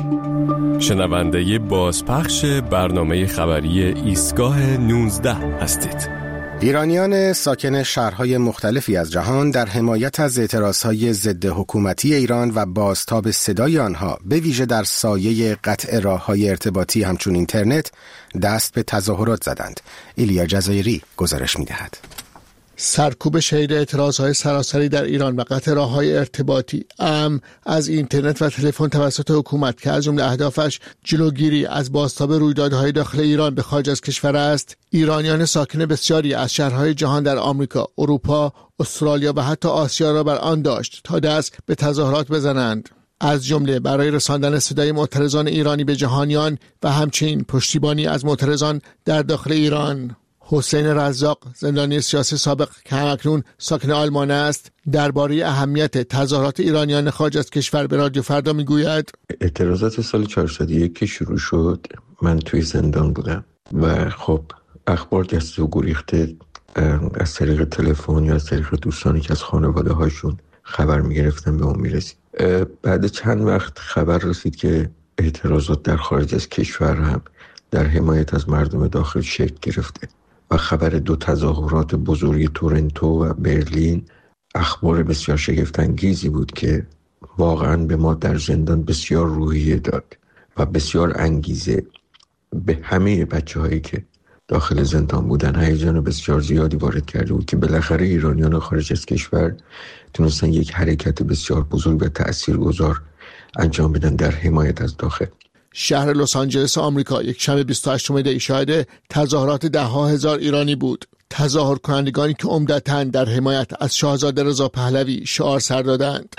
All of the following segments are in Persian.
شنونده بازپخش برنامه خبری ایستگاه 19 هستید. ایرانیان ساکن شهرهای مختلفی از جهان در حمایت از اعتراضهای ضد حکومتی ایران و بازتاب صدای آنها به ویژه در سایه قطع راه‌های ارتباطی همچون اینترنت دست به تظاهرات زدند. ایلیا جزایری گزارش می‌دهد. سرکوب شدید اعتراضهای سراسری در ایران و قطع راه‌های ارتباطی از اینترنت و تلفن توسط حکومت که از جمله اهدافش جلوگیری از بازتاب رویدادهای داخل ایران به خارج از کشور است، ایرانیان ساکن بسیاری از شهرهای جهان در آمریکا، اروپا، استرالیا و حتی آسیا را بر آن داشت تا دست به تظاهرات بزنند. از جمله برای رساندن صدای معترضان ایرانی به جهانیان و همچنین پشتیبانی از معترضان در داخل ایران. حسین رزاق، زندانی سیاسی سابق که همکنون ساکن آلمان است، درباره اهمیت تظاهرات ایرانیان خارج از کشور به رادیو فردا میگوید: اعتراضات سال 401 که شروع شد، من توی زندان بودم و خب اخبار دست و گریخته از طریق تلفن یا از طریق دوستانی که از خانواده هاشون خبر میگرفتن به اون میرسید. بعد چند وقت خبر رسید که اعتراضات در خارج از کشور هم در حمایت از مردم داخل شکل گرفته و خبر 2 تظاهرات بزرگ تورنتو و برلین اخبار بسیار شگفت‌انگیزی بود که واقعاً به ما در زندان بسیار روحیه داد و بسیار انگیزه به همه بچه‌هایی که داخل زندان بودن هیجان بسیار زیادی وارد کرده بود که بالاخره ایرانیان خارج از کشور تونستن یک حرکت بسیار بزرگ و تأثیرگذار انجام بدن در حمایت از داخل. شهر لس آنجلس آمریکا یک شنبه 28 دی شاهد تظاهرات ده‌ها هزار ایرانی بود. تظاهر کنندگانی که عمدتاً در حمایت از شاهزاده رضا پهلوی شعار سر دادند.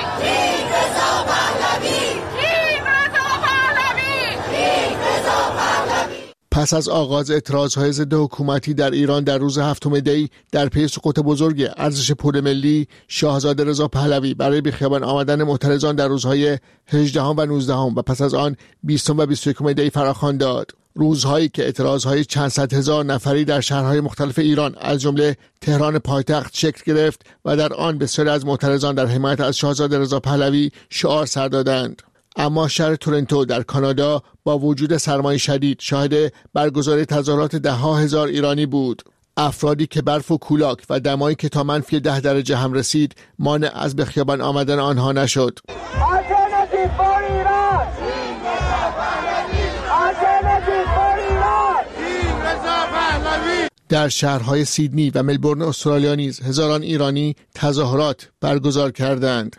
پس از آغاز اعتراضهای ضد حکومتی در ایران در روز 7 دی در پی سقوط بزرگ ارزش پول ملی، شاهزاده رضا پهلوی برای به خیابان آمدن معترضان در روزهای 18 و 19 و پس از آن 20 و 21 دی فراخوان داد. روزهایی که اعتراضهای چند صد هزار نفری در شهرهای مختلف ایران از جمله تهران پایتخت شکل گرفت و در آن بسیاری از معترضان در حمایت از شاهزاده رضا پهلوی شعار سر دادند. اما شهر تورنتو در کانادا با وجود سرمای شدید شاهد برگزاری تظاهرات ده‌ها هزار ایرانی بود. افرادی که برف و کولاک و دمایی که تا -10 درجه هم رسید مانع از به خیابان آمدن آنها نشد. در شهرهای سیدنی و ملبورن استرالیا نیز هزاران ایرانی تظاهرات برگزار کردند.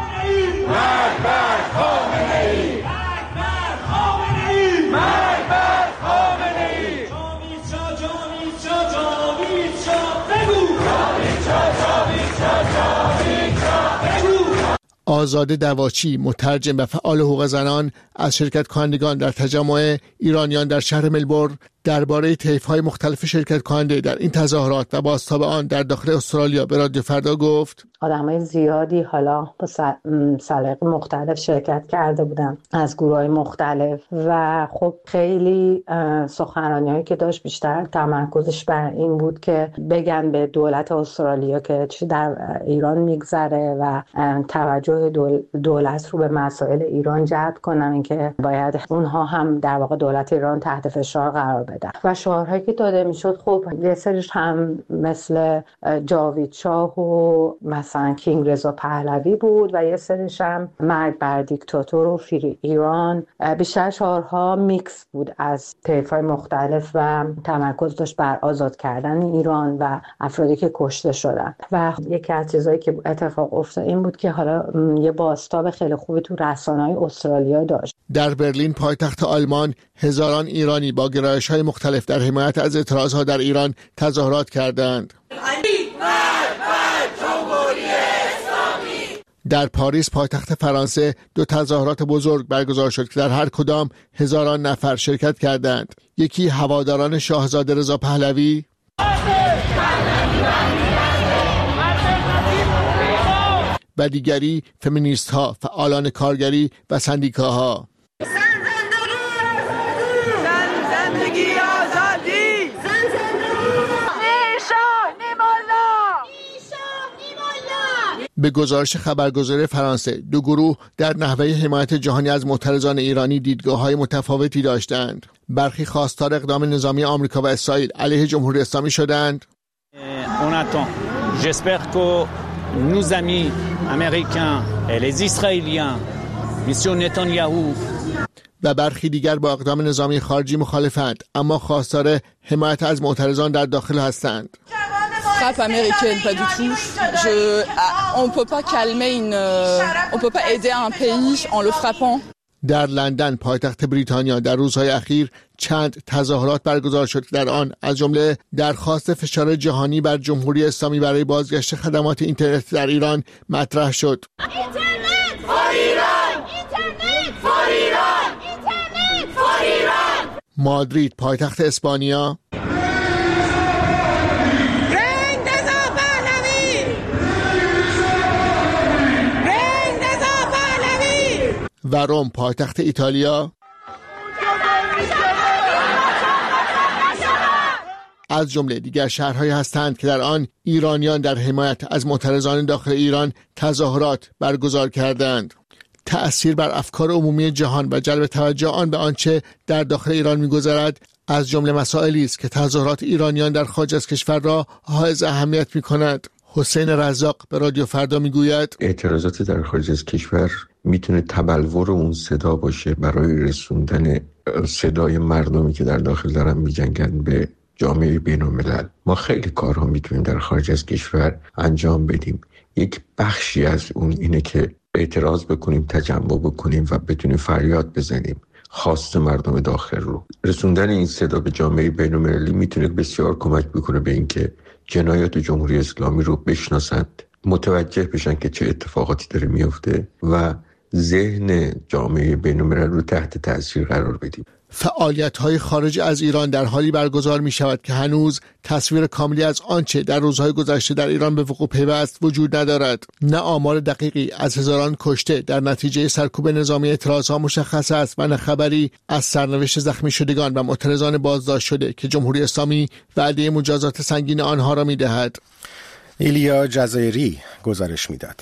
آزاده دواچی، مترجم و فعال حقوق زنان، از شرکت کنندگان در تجمع ایرانیان در شهر ملبورن درباره طیف‌های مختلف شرکت کننده در این تظاهرات و بازتاب آن در داخل استرالیا به رادیو فردا گفت: آدمای زیادی حالا با سلیقه مختلف شرکت کرده بودن از گروه‌های مختلف و خب خیلی سخنرانی‌هایی که داشت بیشتر تمرکزش بر این بود که بگن به دولت استرالیا که چی در ایران میگذره و توجه دولت رو به مسائل ایران جلب کنن که باید اونها هم در واقع دولت ایران تحت فشار قرار بدن. و شعارهایی که داده میشد خب یه سریش هم مثل جاوید شاه و مثلا کینگ رضا پهلوی بود و یه سریش هم مرگ بر دیکتاتور و فری ایران. بیشتر شعارها میکس بود از طیف‌های مختلف و تمرکز داشت بر آزاد کردن ایران و افرادی که کشته شدن. و یکی از چیزایی که اتفاق افتاد این بود که حالا یه بازتاب خیلی خوبی تو رسانه‌های استرالیا داشت. در برلین پایتخت آلمان هزاران ایرانی با گرایش‌های مختلف در حمایت از اعتراضها در ایران تظاهرات کردند. در پاریس پایتخت فرانسه 2 تظاهرات بزرگ برگزار شد که در هر کدام هزاران نفر شرکت کردند. یکی هواداران شاهزاده رضا پهلوی و دیگری فمینیست ها، فعالان کارگری و سندیکاها. به گزارش خبرگزاری فرانسه، دو گروه در نحوه حمایت جهانی از معترضان ایرانی دیدگاه‌های متفاوتی داشتند. برخی خواستار اقدام نظامی آمریکا و اسرائیل علیه جمهوری اسلامی شدند. J'espère que nos amis américains et les Israéliens, Monsieur Netanyahu و برخی دیگر با اقدام نظامی خارجی مخالفند، اما خواستار حمایت از معترضان در داخل هستند. Frappe américaine, pas du tout. On peut pas calmer on peut pas aider un pays en le frappant. در لندن پایتخت بریتانیا در روزهای اخیر چند تظاهرات برگزار شد که در آن از جمله درخواست فشار جهانی بر جمهوری اسلامی برای بازگشت خدمات اینترنت در ایران مطرح شد. اینترنت فور ایران! اینترنت فور ایران! اینترنت فور ایران! مادرید پایتخت اسپانیا و روم پایتخت ایتالیا از جمله دیگر شهرهایی هستند که در آن ایرانیان در حمایت از معترضان داخل ایران تظاهرات برگزار کردند. تأثیر بر افکار عمومی جهان و جلب توجه آن به آنچه در داخل ایران می‌گذرد از جمله مسائلی است که تظاهرات ایرانیان در خارج از کشور را حائز اهمیت می‌کند. حسین رزاق به رادیو فردا میگوید اعتراضات در خارج از کشور میتونه تبلور اون صدا باشه برای رسوندن صدای مردمی که در داخل دارن میجنگن به جامعه بین‌الملل. ما خیلی کارها میتونیم در خارج از کشور انجام بدیم. یک بخشی از اون اینه که اعتراض بکنیم، تجمع بکنیم و بتونیم فریاد بزنیم خواست مردم داخل رو. رسوندن این صدا به جامعه بین‌المللی میتونه بسیار کمک بکنه به اینکه جنایات جمهوری اسلامی رو بشناسند، متوجه بشن که چه اتفاقاتی داره میفته و ذهن جامعه بین‌الملل رو تحت تاثیر قرار بدیم. فعالیت‌های خارج از ایران در حالی برگزار می‌شود که هنوز تصویر کاملی از آنچه در روزهای گذشته در ایران به وقوع پیوست وجود ندارد. نه آمار دقیقی از هزاران کشته در نتیجه سرکوب نظامی اعتراضها مشخص است و نه خبری از سرنوشت زخمی شدگان و معترضان بازداشت شده که جمهوری اسلامی وعده مجازات سنگین آنها را می‌دهد. ایلیا جزایری گزارش می‌داد.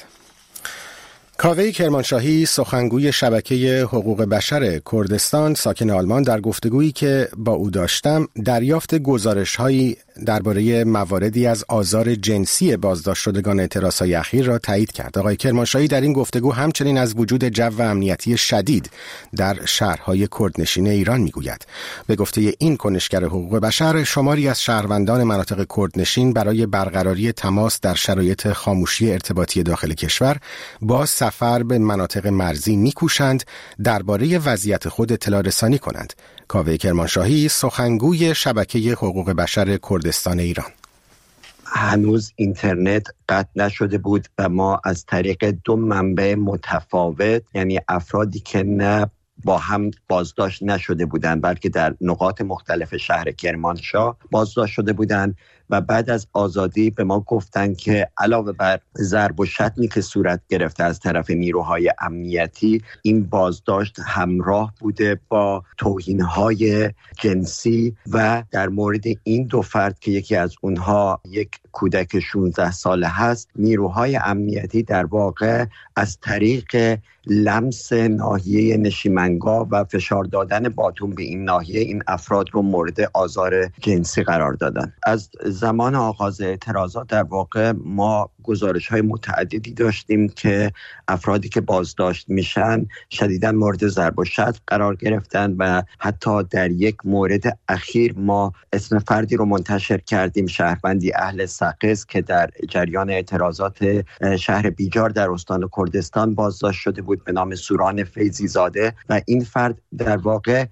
کاوه کرمانشاهی سخنگوی شبکه حقوق بشر کردستان ساکن آلمان در گفتگویی که با او داشتم دریافت گزارش‌هایی درباره مواردی از آزار جنسی بازداشت شدگان اعتراضهای اخیر را تایید کرد. آقای کرمانشاهی در این گفتگو همچنین از وجود جو امنیتی شدید در شهرهای کردنشین ایران میگوید. به گفته این کنشگر حقوق بشر، شماری از شهروندان مناطق کردنشین برای برقراری تماس در شرایط خاموشی ارتباطی داخل کشور با سفر به مناطق مرزی میکوشند درباره وضعیت خود اطلاع رسانی کنند. کاوه کرمانشاهی سخنگوی شبکه حقوق بشر کردستان ایران: هنوز اینترنت قطع نشده بود و ما از طریق دو منبع متفاوت، یعنی افرادی که نه با هم بازداشت نشده بودند بلکه در نقاط مختلف شهر کرمانشاه بازداشت شده بودند و بعد از آزادی به ما گفتن که علاوه بر ضرب و شتمی که صورت گرفته از طرف نیروهای امنیتی، این بازداشت همراه بوده با توهین‌های جنسی و در مورد این دو فرد که یکی از اونها یک کودک 16 ساله هست، نیروهای امنیتی در واقع از طریق لمس ناحیه نشیمنگاه و فشار دادن باتون به این ناحیه این افراد رو مورد آزار جنسی قرار دادن. از زمان آغاز اعتراضات در واقع ما گزارش‌های متعددی داشتیم که افرادی که بازداشت میشن شدیداً مورد ضرب و شتم قرار گرفتن و حتی در یک مورد اخیر ما اسم فردی رو منتشر کردیم، شهروندی اهل سقز که در جریان اعتراضات شهر بیجار در استان کردستان بازداشت شده بود به نام سوران فیضی زاده و این فرد در واقع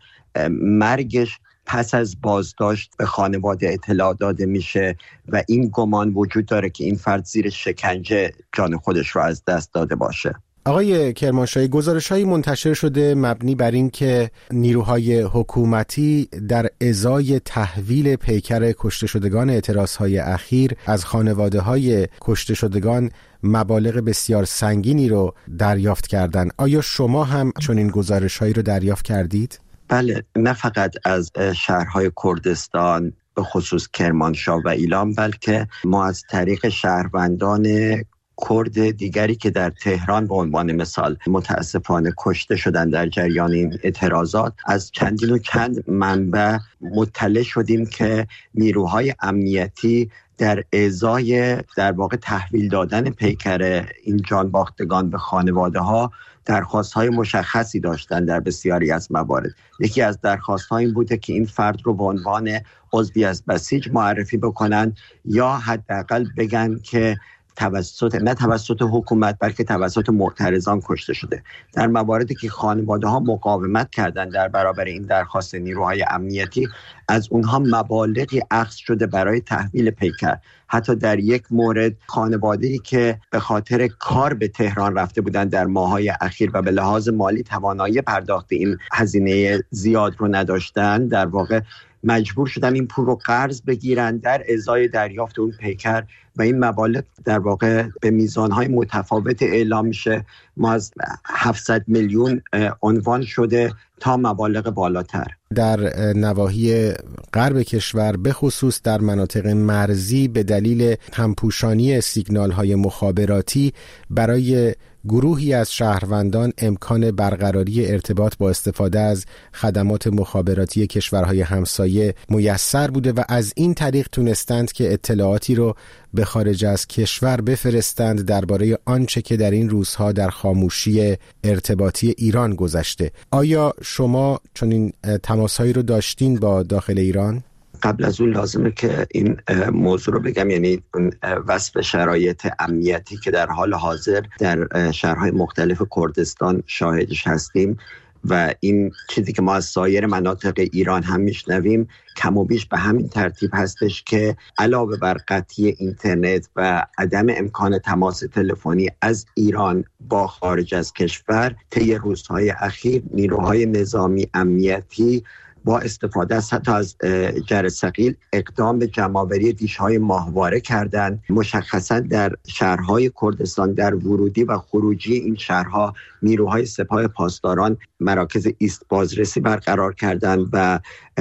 مرگش پس از بازداشت به خانواده اطلاع داده میشه و این گمان وجود داره که این فرد زیر شکنجه جان خودش رو از دست داده باشه. آقای کرمانشاهی، گزارش‌هایی منتشر شده مبنی بر این که نیروهای حکومتی در ازای تحویل پیکر کشته شدگان اعتراضهای اخیر از خانواده‌های کشته شدگان مبالغ بسیار سنگینی رو دریافت کردند. آیا شما هم چنین گزارش‌هایی رو دریافت کردید؟ بله، نه فقط از شهرهای کردستان به خصوص کرمانشاه و ایلام، بلکه ما از طریق شهروندان کرد دیگری که در تهران به عنوان مثال متاسفانه کشته شدن در جریان این اعتراضات، از چندین و چند منبع مطلع شدیم که نیروهای امنیتی در ازای در واقع تحویل دادن پیکر این جانباختگان به خانواده ها درخواست‌های مشخصی داشتن. در بسیاری از موارد یکی از درخواست‌ها این بوده که این فرد رو به عنوان عضوی از بسیج معرفی بکنن یا حداقل بگن که نه توسط حکومت بلکه توسط معترضان کشته شده. در مواردی که خانواده ها مقاومت کردند در برابر این درخواست نیروهای امنیتی، از اونها مبالغی اخذ شده برای تحویل پیکر. حتی در یک مورد خانواده‌ای که به خاطر کار به تهران رفته بودند در ماه‌های اخیر و به لحاظ مالی توانایی پرداخت این هزینه زیاد رو نداشتند، در واقع مجبور شدن این پول رو قرض بگیرن در ازای دریافت اون پیکر و این مبالغ در واقع به میزانهای متفاوت اعلام میشه. ما از 700 میلیون عنوان شده تا مبالغ بالاتر. در نواحی غرب کشور به خصوص در مناطق مرزی به دلیل همپوشانی سیگنال‌های مخابراتی برای گروهی از شهروندان امکان برقراری ارتباط با استفاده از خدمات مخابراتی کشورهای همسایه میسر بوده و از این طریق تونستند که اطلاعاتی رو به خارج از کشور بفرستند درباره آنچه که در این روزها در خاموشی ارتباطی ایران گذشته. آیا شما چنین تماسهایی رو داشتین با داخل ایران؟ قبل از اون لازمه که این موضوع رو بگم، یعنی وصف شرایط امنیتی که در حال حاضر در شهرهای مختلف کردستان شاهدش هستیم و این چیزی که ما از سایر مناطق ایران هم میشنویم کم و بیش به همین ترتیب هستش که علاوه بر قطعی اینترنت و عدم امکان تماس تلفنی از ایران با خارج از کشور، طی روزهای اخیر نیروهای نظامی امنیتی با استفاده حتی از جرس ثقیل اقدام به جمع‌آوری دیش‌های ماهواره کردند. مشخصا در شهرهای کردستان در ورودی و خروجی این شهرها نیروهای سپاه پاسداران مراکز ایست بازرسی برقرار کردند و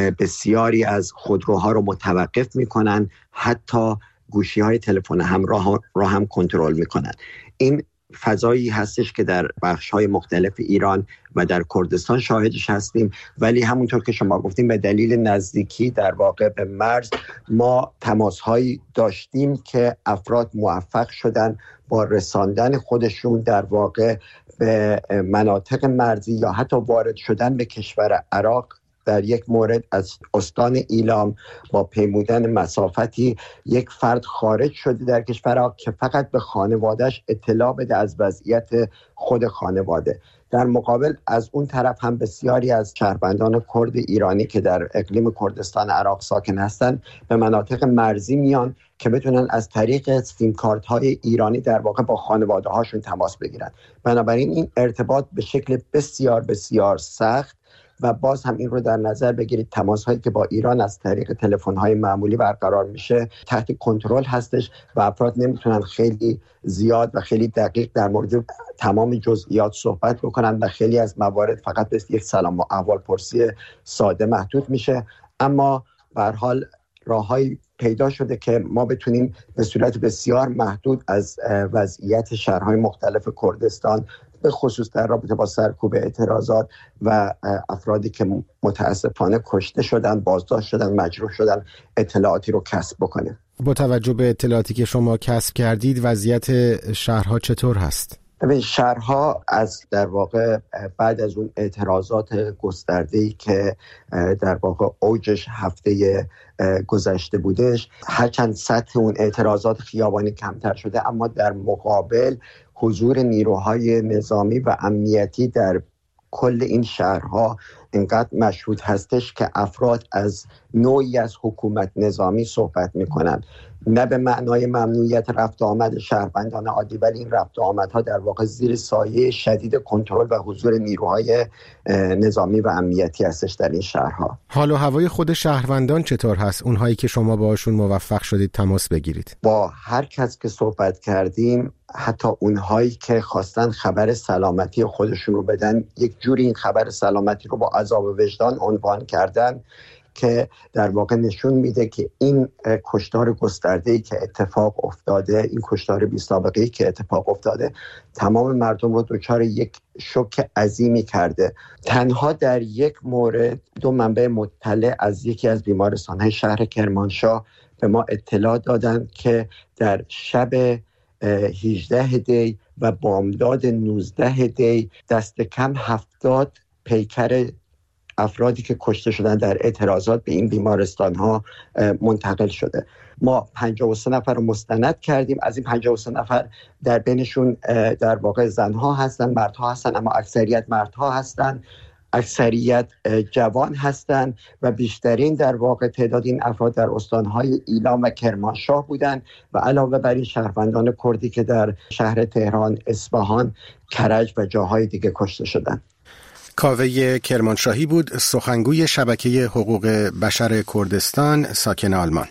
بسیاری از خودروها رو متوقف می‌کنند، حتی گوشی‌های تلفن همراه را هم کنترل می‌کنند. این فضایی هستش که در بخش‌های مختلف ایران و در کردستان شاهدش هستیم، ولی همونطور که شما گفتیم به دلیل نزدیکی در واقع به مرز ما تماس‌هایی داشتیم که افراد موفق شدن با رساندن خودشون در واقع به مناطق مرزی یا حتی وارد شدن به کشور عراق. در یک مورد از استان ایلام با پیمودن مسافتی یک فرد خارج شده در کشور عراق که فقط به خانواده‌اش اطلاع بده از وضعیت خود خانواده. در مقابل از اون طرف هم بسیاری از شهروندان کرد ایرانی که در اقلیم کردستان عراق ساکن هستند به مناطق مرزی میان که بتونن از طریق سیم کارت های ایرانی در واقع با خانواده هاشون تماس بگیرن. بنابراین این ارتباط به شکل بسیار بسیار سخت و باز هم این رو در نظر بگیرید تماس هایی که با ایران از طریق تلفن های معمولی برقرار میشه تحت کنترل هستش و افراد نمیتونن خیلی زیاد و خیلی دقیق در مورد تمام جزئیات صحبت بکنن و خیلی از موارد فقط به یک سلام و احوال پرسی ساده محدود میشه. اما به هر حال راههایی پیدا شده که ما بتونیم به صورت بسیار محدود از وضعیت شهرهای مختلف کردستان به خصوص در رابطه با سرکوب اعتراضات و افرادی که متاسفانه کشته شدن، بازداشت شدن، مجروح شدن اطلاعاتی رو کسب بکنیم. با توجه به اطلاعاتی که شما کسب کردید وضعیت شهرها چطور هست؟ شهرها از در واقع بعد از اون اعتراضات گسترده‌ای که در واقع اوجش هفته گذشته بودش، هرچند سطح اون اعتراضات خیابانی کمتر شده اما در مقابل حضور نیروهای نظامی و امنیتی در کل این شهرها اینقدر مشهود هستش که افراد از نوعی از حکومت نظامی صحبت میکنن، نه به معنای ممنوعیت رفت آمد شهروندان عادی، ولی این رفت آمدها در واقع زیر سایه شدید کنترل و حضور نیروهای نظامی و امنیتی هستش در این شهرها. حال و هوای خود شهروندان چطور هست؟ اونهایی که شما باشون موفق شدید تماس بگیرید؟ با هر کس که صحبت کردیم، حتی اونهایی که خواستن خبر سلامتی خودشون رو بدن، یک جوری این خبر سلامتی رو با عذاب وجدان عنوان کردن که در واقع نشون میده که این کشتار گسترده‌ای که اتفاق افتاده، این کشتار بی سابقه‌ای که اتفاق افتاده، تمام مردم رو دچار یک شوک عظیمی کرده. تنها در یک مورد 2 منبع مطلع از یکی از بیمارستان‌های شهر کرمانشاه به ما اطلاع دادند که در شب 18 دی و بامداد 19 دی دست کم 70 پیکر افرادی که کشته شدن در اعتراضات به این بیمارستان ها منتقل شده. ما 53 نفر رو مستند کردیم. از این 53 نفر در بینشون در واقع زنها هستن، مردها هستن، اما اکثریت مردها هستن، اکثریت جوان هستند و بیشترین در واقع تعداد این افراد در استانهای ایلام و کرمانشاه بودند و علاوه بر این شهروندان کردی که در شهر تهران، اصفهان، کرج و جاهای دیگه کشته شدند. کاوه کرمانشاهی بود، سخنگوی شبکه حقوق بشر کردستان ساکن آلمان.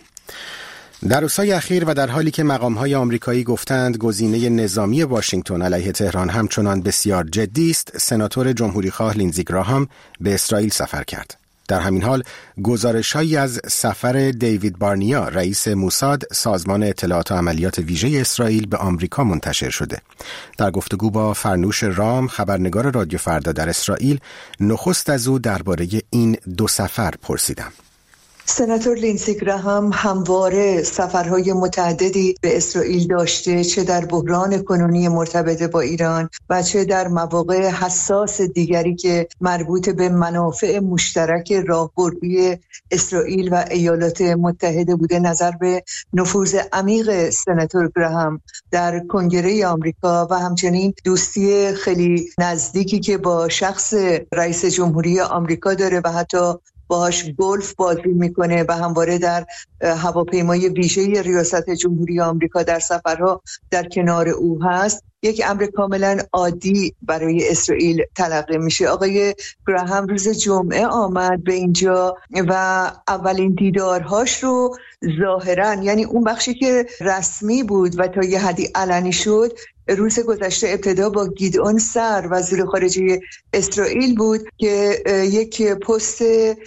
در روزهای اخیر و در حالی که مقام‌های آمریکایی گفتند گزینه نظامی واشنگتن علیه تهران همچنان بسیار جدی است، سناتور جمهوریخواه لینزی گراهام به اسرائیل سفر کرد. در همین حال گزارش‌هایی از سفر دیوید بارنیا، رئیس موساد، سازمان اطلاعات و عملیات ویژه اسرائیل، به آمریکا منتشر شده. در گفتگو با فرنوش رام، خبرنگار رادیو فردا در اسرائیل، نخست از او درباره این 2 سفر پرسیدم. سناتور لینزی گراهام همواره سفرهای متعددی به اسرائیل داشته، چه در بحران کنونی مرتبط با ایران و چه در مواقع حساس دیگری که مربوط به منافع مشترک راهبردی اسرائیل و ایالات متحده بوده. نظر به نفوذ عمیق سناتور گراهام در کنگره آمریکا و همچنین دوستی خیلی نزدیکی که با شخص رئیس جمهوری آمریکا داره و حتی باهاش گلف بازی میکنه و همواره در هواپیمای ویژه ریاست جمهوری آمریکا در سفرها در کنار او هست، یک امر کاملا عادی برای اسرائیل تلقی میشه. آقای گراهام روز جمعه آمد به اینجا و اولین دیدارهاش رو ظاهرا، یعنی اون بخشی که رسمی بود و تا یه حدی علنی شد، روز گذشته ابتدا با گیدئون سر وزیر خارجه اسرائیل بود که یک پست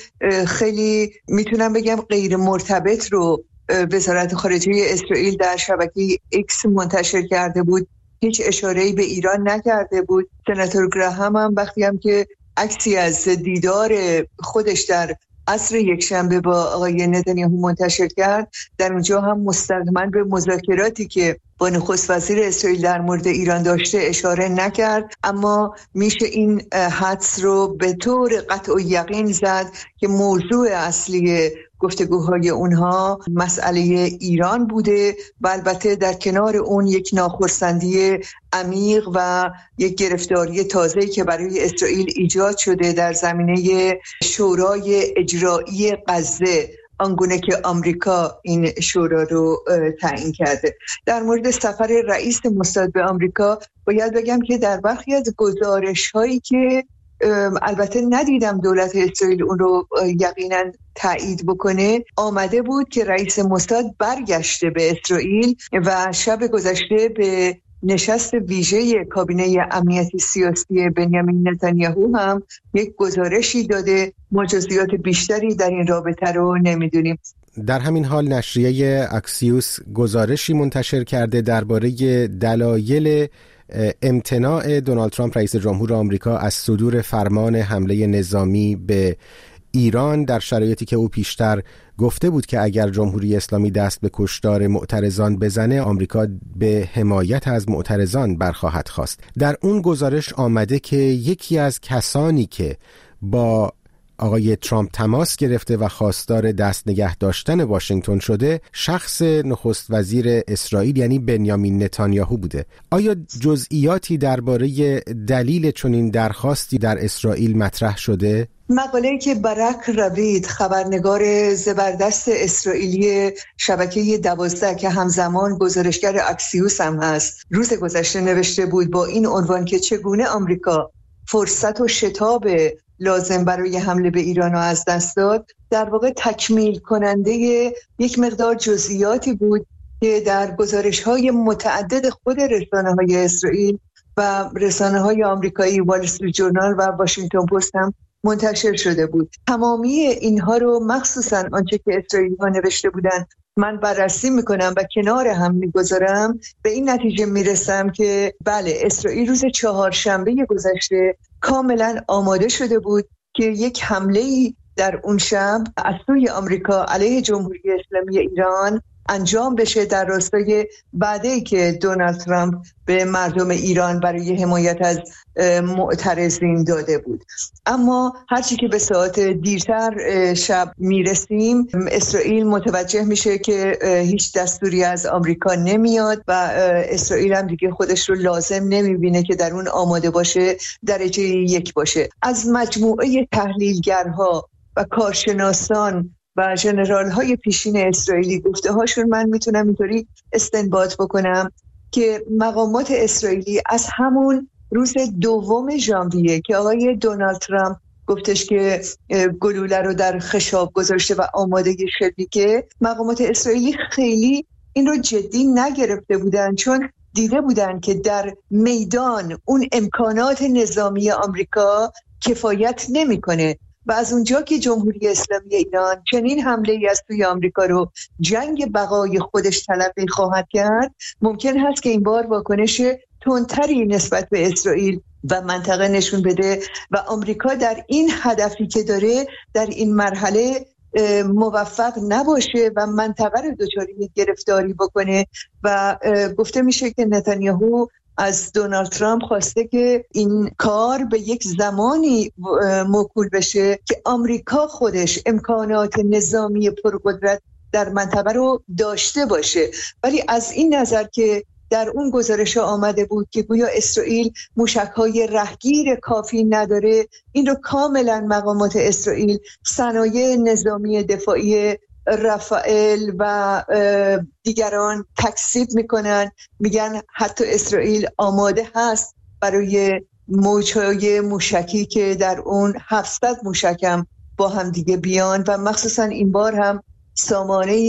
خیلی میتونم بگم غیر مرتبط رو وزارت خارجه اسرائیل در شبکه ایکس منتشر کرده بود. هیچ اشاره‌ای به ایران نکرده بود. سناتور گراهام هم وقتی هم که عکسی از دیدار خودش در عصر یکشنبه با آقای نتانیاهو منتشر کرد، در اونجا هم مستقیما به مذاکراتی که با نخست وزیر اسرائیل در مورد ایران داشته اشاره نکرد، اما میشه این حدس رو به طور قطع و یقین زد که موضوع اصلی گفتگوهای اونها مسئله ایران بوده و البته در کنار اون یک ناخرسندی عمیق و یک گرفتاری تازه‌ای که برای اسرائیل ایجاد شده در زمینه شورای اجرایی غزه، آنگونه که آمریکا این شورا رو تعیین کرده. در مورد سفر رئیس موساد به آمریکا باید بگم که در برخی از گزارش‌هایی که البته ندیدم دولت اسرائیل اون رو یقینا تایید بکنه، آمده بود که رئیس موساد برگشته به اسرائیل و شب گذشته به نشست ویژه کابینه امنیتی سیاسی بنیامین نتانیاهو هم یک گزارشی داده. ما جزئیات بیشتری در این رابطه رو نمیدونیم. در همین حال نشریه اکسیوس گزارشی منتشر کرده درباره دلایل امتناع دونالد ترامپ رئیس جمهور آمریکا از صدور فرمان حمله نظامی به ایران، در شرایطی که او پیشتر گفته بود که اگر جمهوری اسلامی دست به کشتار معترضان بزنه، آمریکا به حمایت از معترضان برخواهد خواست. در اون گزارش آمده که یکی از کسانی که با آقای ترامپ تماس گرفته و خواستار دست نگه داشتن واشنگتن شده، شخص نخست وزیر اسرائیل یعنی بنیامین نتانیاهو بوده. آیا جزئیاتی درباره دلیل چنین درخواستی در اسرائیل مطرح شده؟ مقاله‌ای که برک روید، خبرنگار زبردست اسرائیلی شبکه 12 که همزمان گزارشگر اکسیوس هم هست، روز گذشته نوشته بود با این عنوان که چگونه آمریکا فرصت و شتاب لازم برای حمله به ایران رو از دست داد. در واقع تکمیل کننده یک مقدار جزئیاتی بود که در گزارش‌های متعدد خود رسانه‌های اسرائیل و رسانه‌های آمریکایی، وال استریت ژورنال و واشنگتن پست هم منتشر شده بود. تمامی اینها رو مخصوصا آنچه که اسرائیلی‌ها نوشته بودن من بررسی میکنم و کنار هم میگذارم، به این نتیجه میرسم که بله، اسرائیل روز چهارشنبه گذشته کاملا آماده شده بود که یک حمله‌ای در اون شب از سوی آمریکا علیه جمهوری اسلامی ایران انجام بشه در راستای وعده‌ای که دونالد ترامپ به مردم ایران برای حمایت از معترضین داده بود. اما هرچی که به ساعت دیرتر شب میرسیم، اسرائیل متوجه میشه که هیچ دستوری از آمریکا نمیاد و اسرائیل هم دیگه خودش رو لازم نمیبینه که در اون آماده باشه، درجه 1 باشه. از مجموعه تحلیلگرها و کارشناسان و ژنرال های پیشین اسرائیلی گفته هاشون من میتونم اینطوری استنباط بکنم که مقامات اسرائیلی از همون روز 2 ژانویه که آقای دونالد ترامپ گفتش که گلوله رو در خشاب گذاشته و آماده شلیکه، مقامات اسرائیلی خیلی این رو جدی نگرفته بودن، چون دیده بودن که در میدان اون امکانات نظامی آمریکا کفایت نمیکنه و از اونجا که جمهوری اسلامی ایران چنین حمله‌ای از توی آمریکا رو جنگ بقای خودش تلقی خواهد کرد، ممکن هست که این بار واکنش تندتری نسبت به اسرائیل و منطقه نشون بده و آمریکا در این هدفی که داره در این مرحله موفق نباشه و منطقه رو دچار گرفتاری بکنه. و گفته میشه که نتانیاهو از دونالد ترامپ خواسته که این کار به یک زمانی موکول بشه که آمریکا خودش امکانات نظامی پرقدرت در منطقه رو داشته باشه. ولی از این نظر که در اون گزارش آمده بود که گویا اسرائیل موشک‌های رهگیر کافی نداره، این رو کاملا مقامات اسرائیل صنایع نظامی دفاعی رافائل و دیگران تکذیب میکنن، میگن حتی اسرائیل آماده هست برای موجهای موشکی که در اون 700 موشکم با هم دیگه بیان و مخصوصا این بار هم سامانه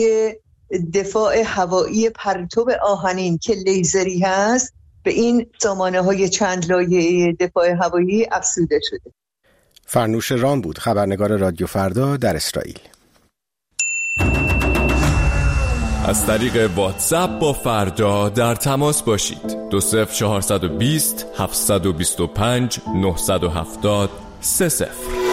دفاع هوایی پرتو آهنین که لیزری هست به این سامانه های چند لایه دفاع هوایی افزوده شده. فرنوش رام بود، خبرنگار رادیو فردا در اسرائیل. از طریق واتساپ با فردا در تماس باشید. 20420 725 970 30.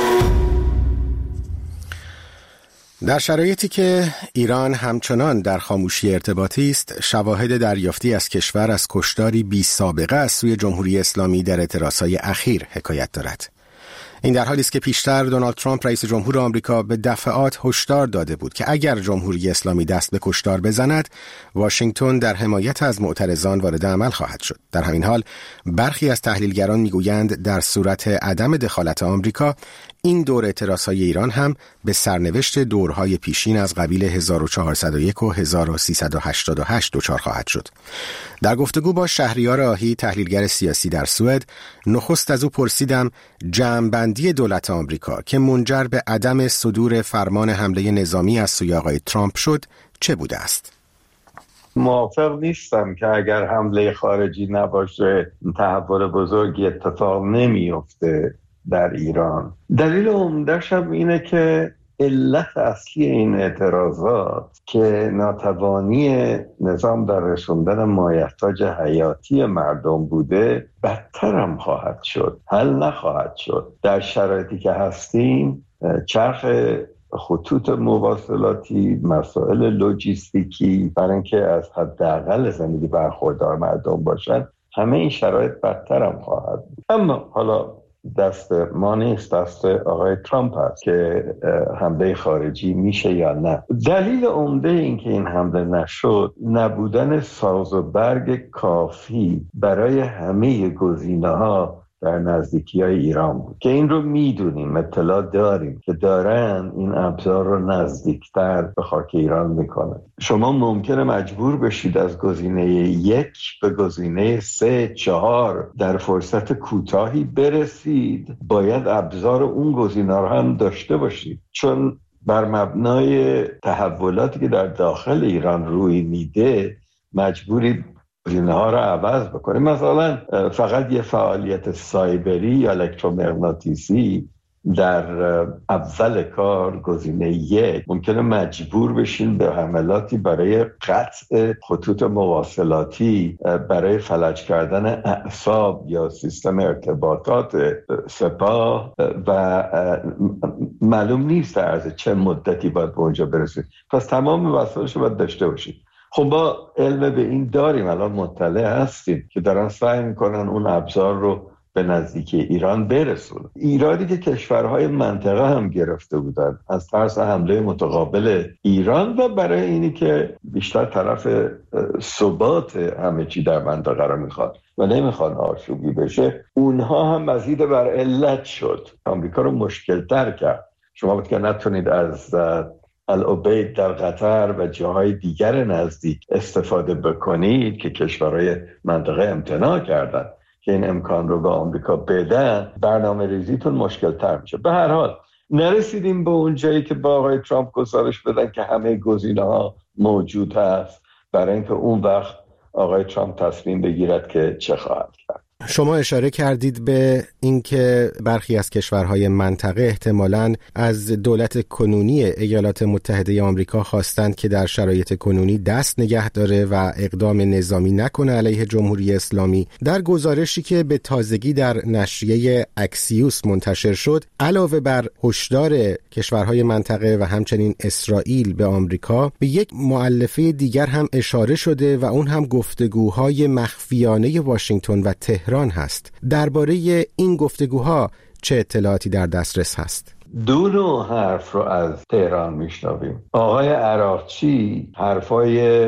در شرایطی که ایران همچنان در خاموشی ارتباطی است، شواهد دریافتی از کشور از کشتاری بی سابقه از سوی جمهوری اسلامی در اعتراضهای اخیر حکایت دارد. این در حالی است که پیشتر دونالد ترامپ رئیس جمهور آمریکا به دفعات هشدار داده بود که اگر جمهوری اسلامی دست به کشتار بزند، واشنگتن در حمایت از معترضان وارد عمل خواهد شد. در همین حال برخی از تحلیلگران میگویند در صورت عدم دخالت آمریکا، این دور اعتراضهای ایران هم به سرنوشت دورهای پیشین از قبیل 1401 و 1388 دچار خواهد شد. در گفتگو با شهریار آهی، تحلیلگر سیاسی در سوئد، نخست از او پرسیدم جمع‌بندی دولت آمریکا که منجر به عدم صدور فرمان حمله نظامی از سوی آقای ترامپ شد چه بوده است؟ موافق نیستم که اگر حمله خارجی نباشه تحول بزرگی اتفاق نمیفته در ایران. دلیل عمده‌ش هم اینه که علت اصلی این اعتراضات که ناتوانی نظام در رسوندن مایحتاج حیاتی مردم بوده، بدتر هم خواهد شد، حل نخواهد شد. در شرایطی که هستیم، چرخ خطوط مواصلاتی، مسائل لوجستیکی، برای اینکه از حداقل زندگی برخوردار مردم باشن، همه این شرایط بدتر هم خواهد بود. اما حالا دست ما نیست، دست آقای ترامپ هست که حمله خارجی میشه یا نه. دلیل عمده این که این حمله نشد، نبودن ساز و برگ کافی برای همه گزینه‌ها در نزدیکی‌های ایران بود که این رو میدونیم، اطلاع داریم که دارن این ابزار رو نزدیکتر به خاک ایران میکنن. شما ممکنه مجبور بشید از گزینه 1 به گزینه 3 4 در فرصت کوتاهی برسید. باید ابزار اون گزینه رو هم داشته باشید، چون بر مبنای تحولاتی که در داخل ایران روی میده مجبورید گزینه‌ها رو عوض بکنیم. مثلا فقط یه فعالیت سایبری یا الکترومغناطیسی در اول کار گزینه یک ممکنه مجبور بشین به حملاتی برای قطع خطوط مواصلاتی، برای فلج کردن اعصاب یا سیستم ارتباطات سپاه و معلوم نیست در عرض چه مدتی باید به اونجا برسید. پس تمام وسایلش رو باید داشته باشید. خب با علم به این داریم، الان مطلع هستیم که دارن سعی میکنن اون ابزار رو به نزدیکی ایران برسونه. ایرادی که کشورهای منطقه هم گرفته بودن از ترس حمله متقابل ایران و برای اینی که بیشتر طرف ثبات همه چی در منطقه رو میخواد و نمیخواد آشوبی بشه، اونها هم مزید بر علت شد، آمریکا رو مشکل تر کرد. شما بود که نتونید از العبید در قطر و جاهای دیگر نزدیک استفاده بکنید که کشورهای منطقه امتناع کردن که این امکان رو به آمریکا بدن، برنامه ریزیتون مشکل تر میشه. به هر حال نرسیدیم به اون جایی که با آقای ترامپ گزارش بدن که همه گزینه ها موجود هست، برای اینکه اون وقت آقای ترامپ تصمیم بگیرد که چه خواهد کرد. شما اشاره کردید به اینکه برخی از کشورهای منطقه احتمالاً از دولت کنونی ایالات متحده آمریکا خواستند که در شرایط کنونی دست نگه داره و اقدام نظامی نکنه علیه جمهوری اسلامی. در گزارشی که به تازگی در نشریه اکسیوس منتشر شد، علاوه بر هشدار کشورهای منطقه و همچنین اسرائیل به آمریکا، به یک مؤلفه دیگر هم اشاره شده و اون هم گفتگوهای مخفیانه واشنگتن و تهران هست. درباره این گفتگوها چه اطلاعاتی در دسترس هست؟ دو نوع حرف رو از تهران میشنویم. آقای عراقچی حرفای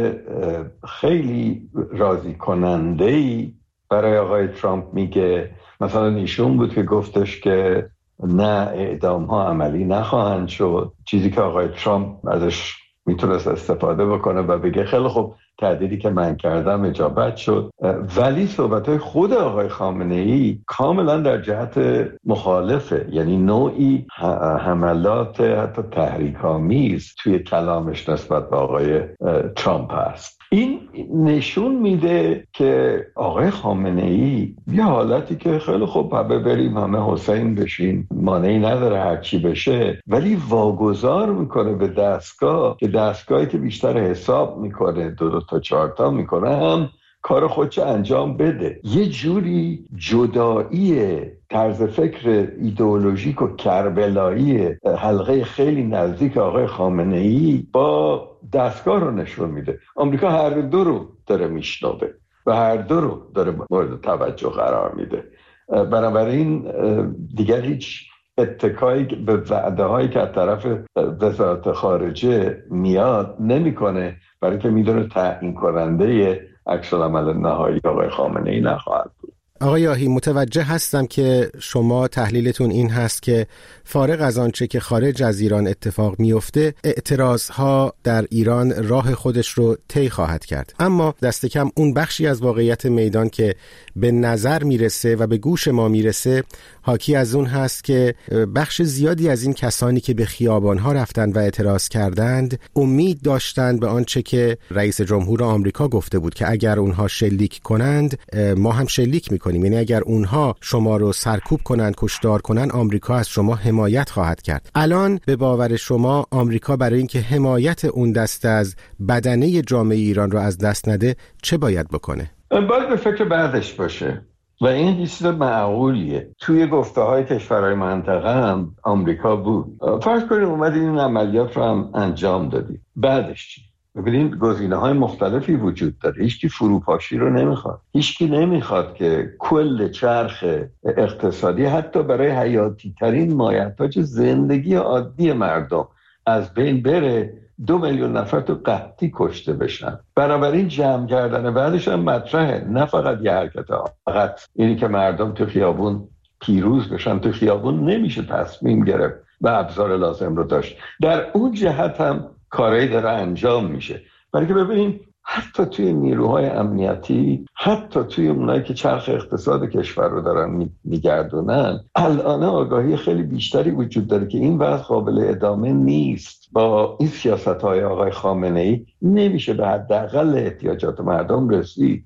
خیلی راضی کننده‌ای برای آقای ترامپ میگه. مثلا ایشون بود که گفتش که نه، اعدام ها عملی نخواهند شد، چیزی که آقای ترامپ ازش میتونست استفاده بکنه و بگه خیلی خوب، تهدیدی که من کردم اجابت شد. ولی صحبت‌های خود آقای خامنه‌ای کاملا در جهت مخالفه، یعنی نوعی حملات حتی تحریک‌آمیز توی کلامش نسبت به آقای ترامپ هست. این نشون میده که آقای خامنه‌ای یه حالتی که خیلی خوب بریم همه حسین بشین، مانعی نداره هر چی بشه، ولی واگذار میکنه به دستگاه که دستگاهی که بیشتر حساب میکنه، 2 تا 4 تا میکنه، هم کار خودش انجام بده. یه جوری جدایی طرز فکر ایدئولوژیک و کربلایی حلقه خیلی نزدیک آقای خامنه‌ای با دستگاه رو نشون میده. آمریکا هر دو رو داره میشنوه و هر دو رو داره مورد توجه قرار میده. بنابراین دیگر هیچ اتکایی به وعده هایی که از طرف وزارت خارجه میاد نمیکنه، برای که میدونه تعیین کننده عکس العمل نهایی آقای خامنه‌ای نخواهد بود. آقای یاحی، متوجه هستم که شما تحلیلتون این هست که فارغ از آنچه که خارج از ایران اتفاق میفته، اعتراضها در ایران راه خودش رو طی خواهد کرد. اما دست کم اون بخشی از واقعیت میدان که به نظر میرسه و به گوش ما میرسه، حاکی از اون هست که بخش زیادی از این کسانی که به خیابانها رفتند و اعتراض کردند امید داشتند به آنچه که رئیس جمهور آمریکا گفته بود که اگر اونها شلیک کنند ما هم شلیک میکنیم. یعنی اگر اونها شما رو سرکوب کنند، کشتار کنند، آمریکا از شما حمایت خواهد کرد. الان به باور شما آمریکا برای اینکه حمایت اون دسته از بدنه جامعه ایران رو از دست نده چه باید بکنه؟ باید به فکر بعدش باشه و این چیز معقولیه. توی گفته های کشورهای منطقه هم آمریکا بود. فرض کنید اومدید این عملیات رو هم انجام دادید، بعدش چی؟ ببینید گزینه های مختلفی وجود داره. هیچکی فروپاشی رو نمیخواد، هیچکی نمیخواد که کل چرخ اقتصادی حتی برای حیاتی ترین مایحتاج زندگی عادی مردم از بین بره، 2 میلیون نفر تو قحطی کشته بشن. بنابراین جمع کردن بعدش هم مطرحه، نه فقط یه حرکت فقط اینی که مردم تو خیابون پیروز بشن. تو خیابون نمیشه تصمیم گرفت و ابزار لازم رو داشت. در اون جهت هم کاری داره انجام میشه. برای که ببینیم حتی توی نیروهای امنیتی، حتی توی اونایی که چرخ اقتصاد کشور رو دارن میگردونن، الان آگاهی خیلی بیشتری وجود داره که این وضع قابل ادامه نیست. با این سیاست‌های آقای خامنه‌ای نمیشه به حداقل احتیاجات مردم رسید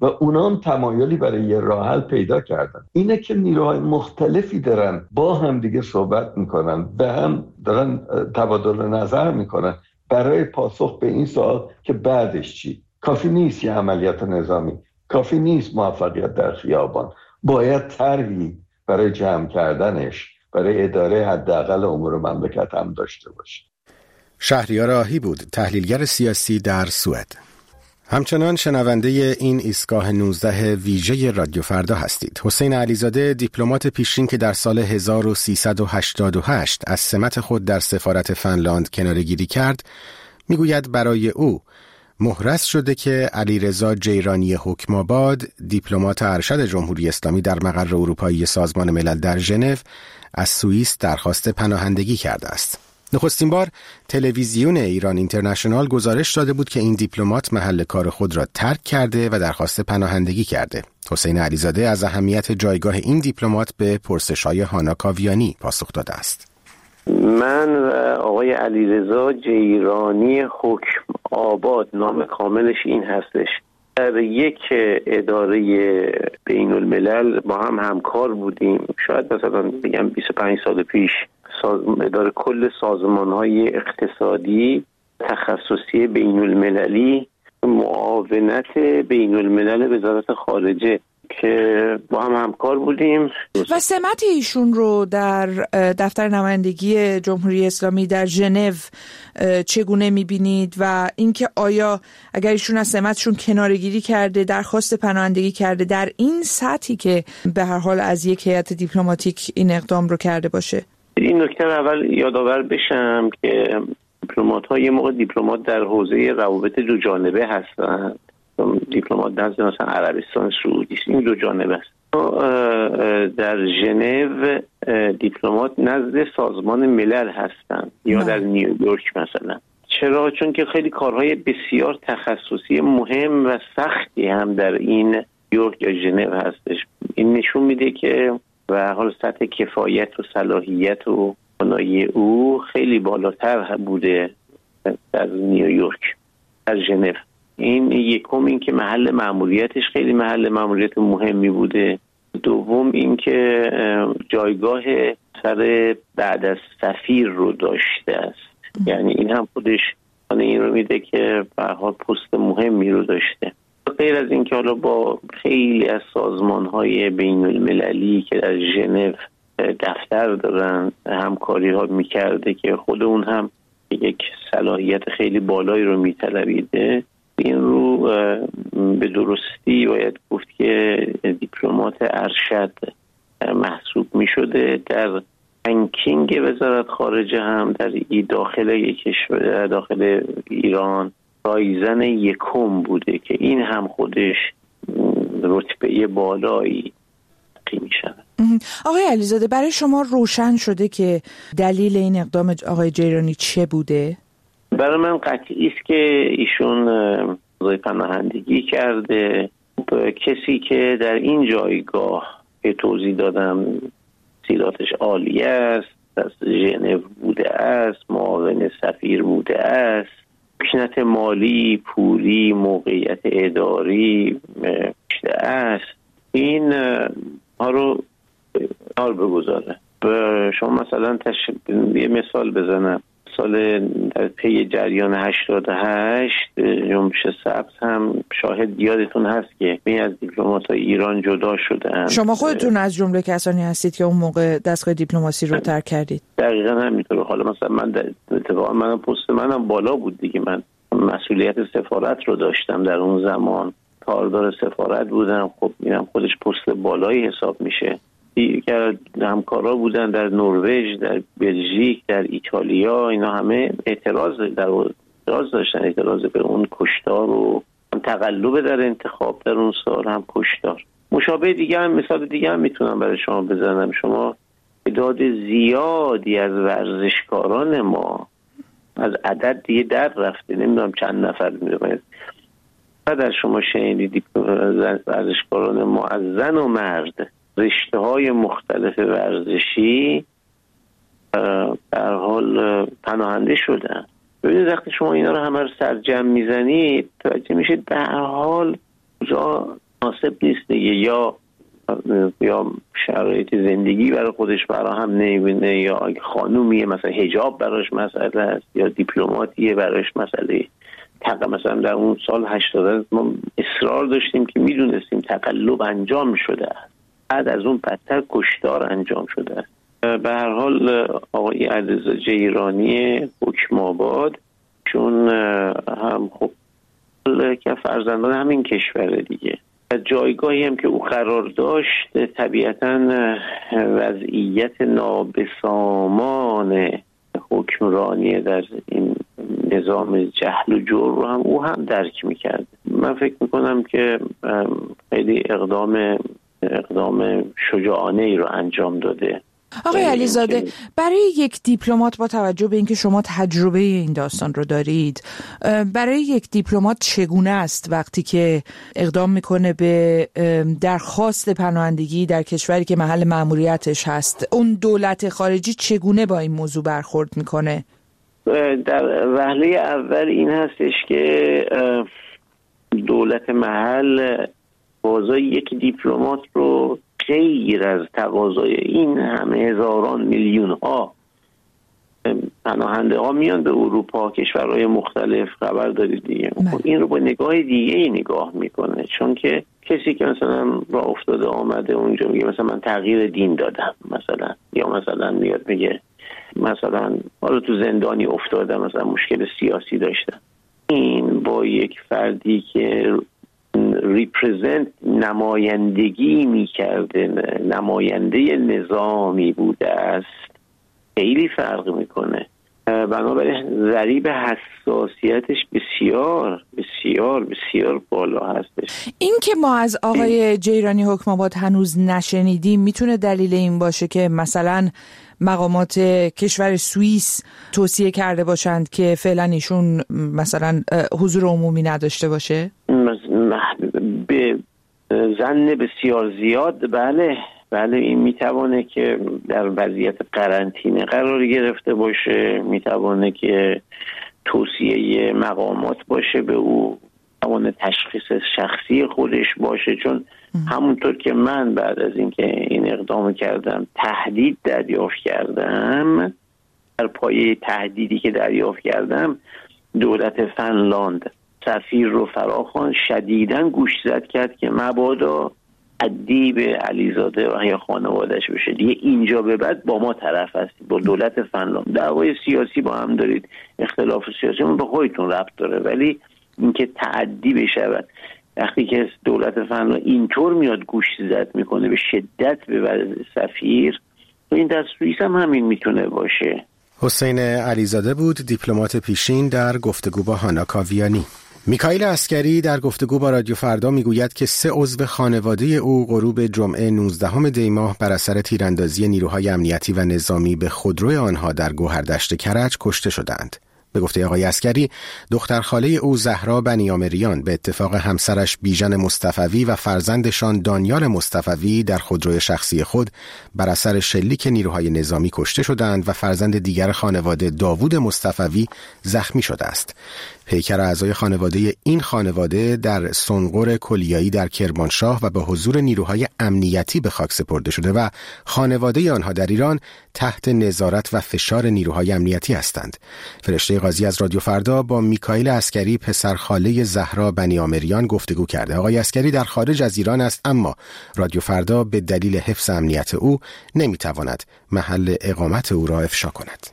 و اونا هم تمایلی برای یه راه حل پیدا کردن. اینه که نیروهای مختلفی دارن با هم دیگه صحبت میکنن، به هم دارن تبادل نظر میکنن برای پاسخ به این سوال که بعدش چی. کافی نیست یه عملیات نظامی، کافی نیست موفقیت در خیابان، باید طرحی برای جمع کردنش برای اداره حداقل امور مملکت هم داشته باشه. شهریار آهی بود، تحلیلگر سیاسی در سوئد. همچنان شنونده این ایستگاه 19 ویژه رادیو فردا هستید. حسین علیزاده، دیپلمات پیشین که در سال 1388 از سمت خود در سفارت فنلاند کناره‌گیری کرد، میگوید برای او محرز شده که علیرضا جیرانی حکم‌آباد، دیپلمات ارشد جمهوری اسلامی در مقر اروپایی سازمان ملل در ژنو، از سوئیس درخواست پناهندگی کرده است. نخستین بار تلویزیون ایران اینترنشنال گزارش داده بود که این دیپلمات محل کار خود را ترک کرده و درخواست پناهندگی کرده. حسین علیزاده از اهمیت جایگاه این دیپلمات به پرسش‌های هانا کاویانی پاسخ داده است. من و آقای علیرضا جیرانی حکم‌آباد، نام کاملش این هستش، در یک اداره بین الملل با هم همکار بودیم. شاید مثلا بگم 25 سال پیش اداره کل سازمان‌های اقتصادی تخصصی بین المللی، معاونت بین الملل وزارت خارجه که با هم همکار بودیم. و سمت ایشون رو در دفتر نمایندگی جمهوری اسلامی در ژنو چگونه می‌بینید و اینکه آیا اگر ایشون از سمتشون کناره‌گیری کرده، درخواست پناهندگی کرده، در این سطحی که به هر حال از یک هیئت دیپلماتیک این اقدام رو کرده باشه؟ این نکته اول یادآور بشم که دیپلمات‌ها یه موقع دیپلمات در حوزه روابط دو جانبه هستند. دیپلمات نزد مثلا عربستان سعودی، این دو جانبه است. در ژنو دیپلمات نزد سازمان ملل هستند یا در نیویورک مثلا. چرا؟ چون که خیلی کارهای بسیار تخصصی مهم و سختی هم در این نیویورک یا ژنو هستش. این نشون میده که و حال سطح کفایت و صلاحیت و توانایی او خیلی بالاتر بوده در نیویورک، در ژنو. این یکم این که محل مأموریتش خیلی محل مأموریت مهمی بوده. دوم این که جایگاه سر بعد از سفیر رو داشته است. یعنی این هم خودش این رو میده که به هر حال پست مهمی رو داشته. غیر از این که حالا با خیلی از سازمان‌های بین المللی که در ژنو دفتر دارن همکاری ها میکرده که خود اون هم یک صلاحیت خیلی بالایی رو میطلبیده. این رو به درستی باید گفت که دیپلمات ارشد محسوب میشده. در رنکینگ وزارت خارجه هم در داخل کشور، داخل ایران رایزن یکم بوده که این هم خودش رتبه بالایی می شود. آقای علیزاده، برای شما روشن شده که دلیل این اقدام آقای جیرانی چه بوده؟ برای من قطعی است که ایشون پناهندگی کرده. کسی که در این جایگاه که توضیح دادم تحصیلاتش عالی است، از ژنو بوده است، معاون سفیر بوده است، مکنت مالی، پولی، موقعیت اداری داشته است، این ها رو کنار بگذاره. شما مثلا یه مثال بزنم، سال در پی جریان 88 جنبش سبز هم شاهد یادتون هست که می از دیپلمات‌های ایران جدا شدن. شما خودتون از جمله کسانی هستید که اون موقع دستگاه دیپلماسی رو ترک کردید. دقیقاً همینطوره. حالا مثلا من اتفاقا من پست منم بالا بود دیگه، من مسئولیت سفارت رو داشتم در اون زمان، کاردار سفارت بودم. خب میرم خودش پست بالایی حساب میشه. دیگر همکارا بودن در نروژ، در بلژیک، در ایتالیا، اینا همه اعتراض داشتن، اعتراض به اون کشتار و هم تقلب در انتخاب در اون سال، هم کشتار. مشابه دیگه هم مثال دیگه هم میتونم برای شما بزنم. شما تعداد زیادی از ورزشکاران ما از عدد دیگه در رفته، نمیدونم چند نفر میدونم. در شما شنیدید ورزشکاران ما از زن و مرد رشته‌های مختلف ورزشی در حال پناهنده شدن. ببینید وقتی شما اینا رو همه رو سرجم میزنید توجه میشید به هر حال مناسب نیست دیگه، یا شرایط زندگی برای خودش فراهم نمی‌بینه، یا خانومیه مثلا حجاب براش مسئله است، یا دیپلماتیه براش مسئله. مثلا در اون سال 80 ما اصرار داشتیم که میدونستیم تقلب انجام شده است، بعد از اون بدتر کشتار انجام شده است. به هر حال آقای علیزاده جیرانی حکم‌آباد چون هم خب که فرزندان همین کشور دیگه، جایگاهی هم که او قرار داشت، طبیعتاً وضعیت نابسامان حکمرانی در این نظام جهل و جور رو هم او هم درک میکرد. من فکر میکنم که خیلی اقدام شجاعانه ای رو انجام داده. آقای علیزاده، برای یک دیپلمات با توجه به اینکه شما تجربه این داستان رو دارید، برای یک دیپلمات چگونه است وقتی که اقدام میکنه به درخواست پناهندگی در کشوری که محل مأموریتش هست، اون دولت خارجی چگونه با این موضوع برخورد میکنه؟ در وهله اول این هستش که دولت محل تقاضای یک دیپلمات رو غیر از تقاضای این همه هزاران میلیون ها پناهنده ها میان به اروپا، کشورهای مختلف، خبر دارید دیگه، این رو با نگاه دیگه نگاه میکنه. چون که کسی که مثلا راه افتاده آمده اونجا میگه مثلا من تغییر دین دادم مثلا، یا مثلا میاد میگه مثلا حالا تو زندانی افتادم، مثلا مشکل سیاسی داشتم، این با یک فردی که ریپرزنت نمایندگی میکرده، نماینده نظامی بوده است، خیلی فرق میکنه. بنابراین ضریب حساسیتش بسیار بسیار بسیار بالا هستش. این که ما از آقای جیرانی حکم‌آباد هنوز نشنیدیم میتونه دلیل این باشه که مثلا مقامات کشور سوئیس توصیه کرده باشند که فعلا ایشون مثلا حضور عمومی نداشته باشه؟ به ظن بسیار زیاد بله این میتوانه که در وضعیت قرنطینه قرار گرفته باشه، میتوانه که توصیه مقامات باشه به او، میتوانه تشخیص شخصی خودش باشه. چون همونطور که من بعد از اینکه این اقدام کردم تهدید دریافت کردم، در پایه تهدیدی که دریافت کردم دولت فنلاند سفیر رو فراخوان شدیداً گوش زد کرد که مبادا ادیب علیزاده و یا خانواده‌اش بشه دیگه، اینجا به بعد با ما طرف هستید، با دولت فنلاند دعوای سیاسی با هم دارید، اختلاف سیاسی اون به خودتون ربط داره، ولی اینکه تعدی بشود وقتی که دولت فنلاند اینطور میاد گوش زد میکنه به شدت به سفیر، این در سوئیس هم همین میتونه باشه. حسین علیزاده بود، دیپلمات پیشین، در گفتگو با هانا کاویانی. میکائیل عسکری در گفتگو با رادیو فردا میگوید که 3 عضو خانواده او غروب جمعه 19 دی ماه بر اثر تیراندازی نیروهای امنیتی و نظامی به خودرو آنها در گوهردشت کرج کشته شدند. به گفته آقای عسکری، دختر خاله او زهرا بنیامریان به اتفاق همسرش بیژن مصطفوی و فرزندشان دانیال مصطفوی در خودروی شخصی خود بر اثر شلیک نیروهای نظامی کشته شدند و فرزند دیگر خانواده داوود مصطفوی زخمی شده است. پیکر اعضای خانواده این خانواده در سنقر کلیایی در کرمانشاه و به حضور نیروهای امنیتی به خاک سپرده شده و خانواده آنها در ایران تحت نظارت و فشار نیروهای امنیتی هستند. فرشته قاضی از رادیو فردا با میکائیل عسکری پسرخاله زهرا بنیامریان گفتگو کرده. آقای عسکری در خارج از ایران است، اما رادیو فردا به دلیل حفظ امنیت او نمیتواند محل اقامت او را افشا کند.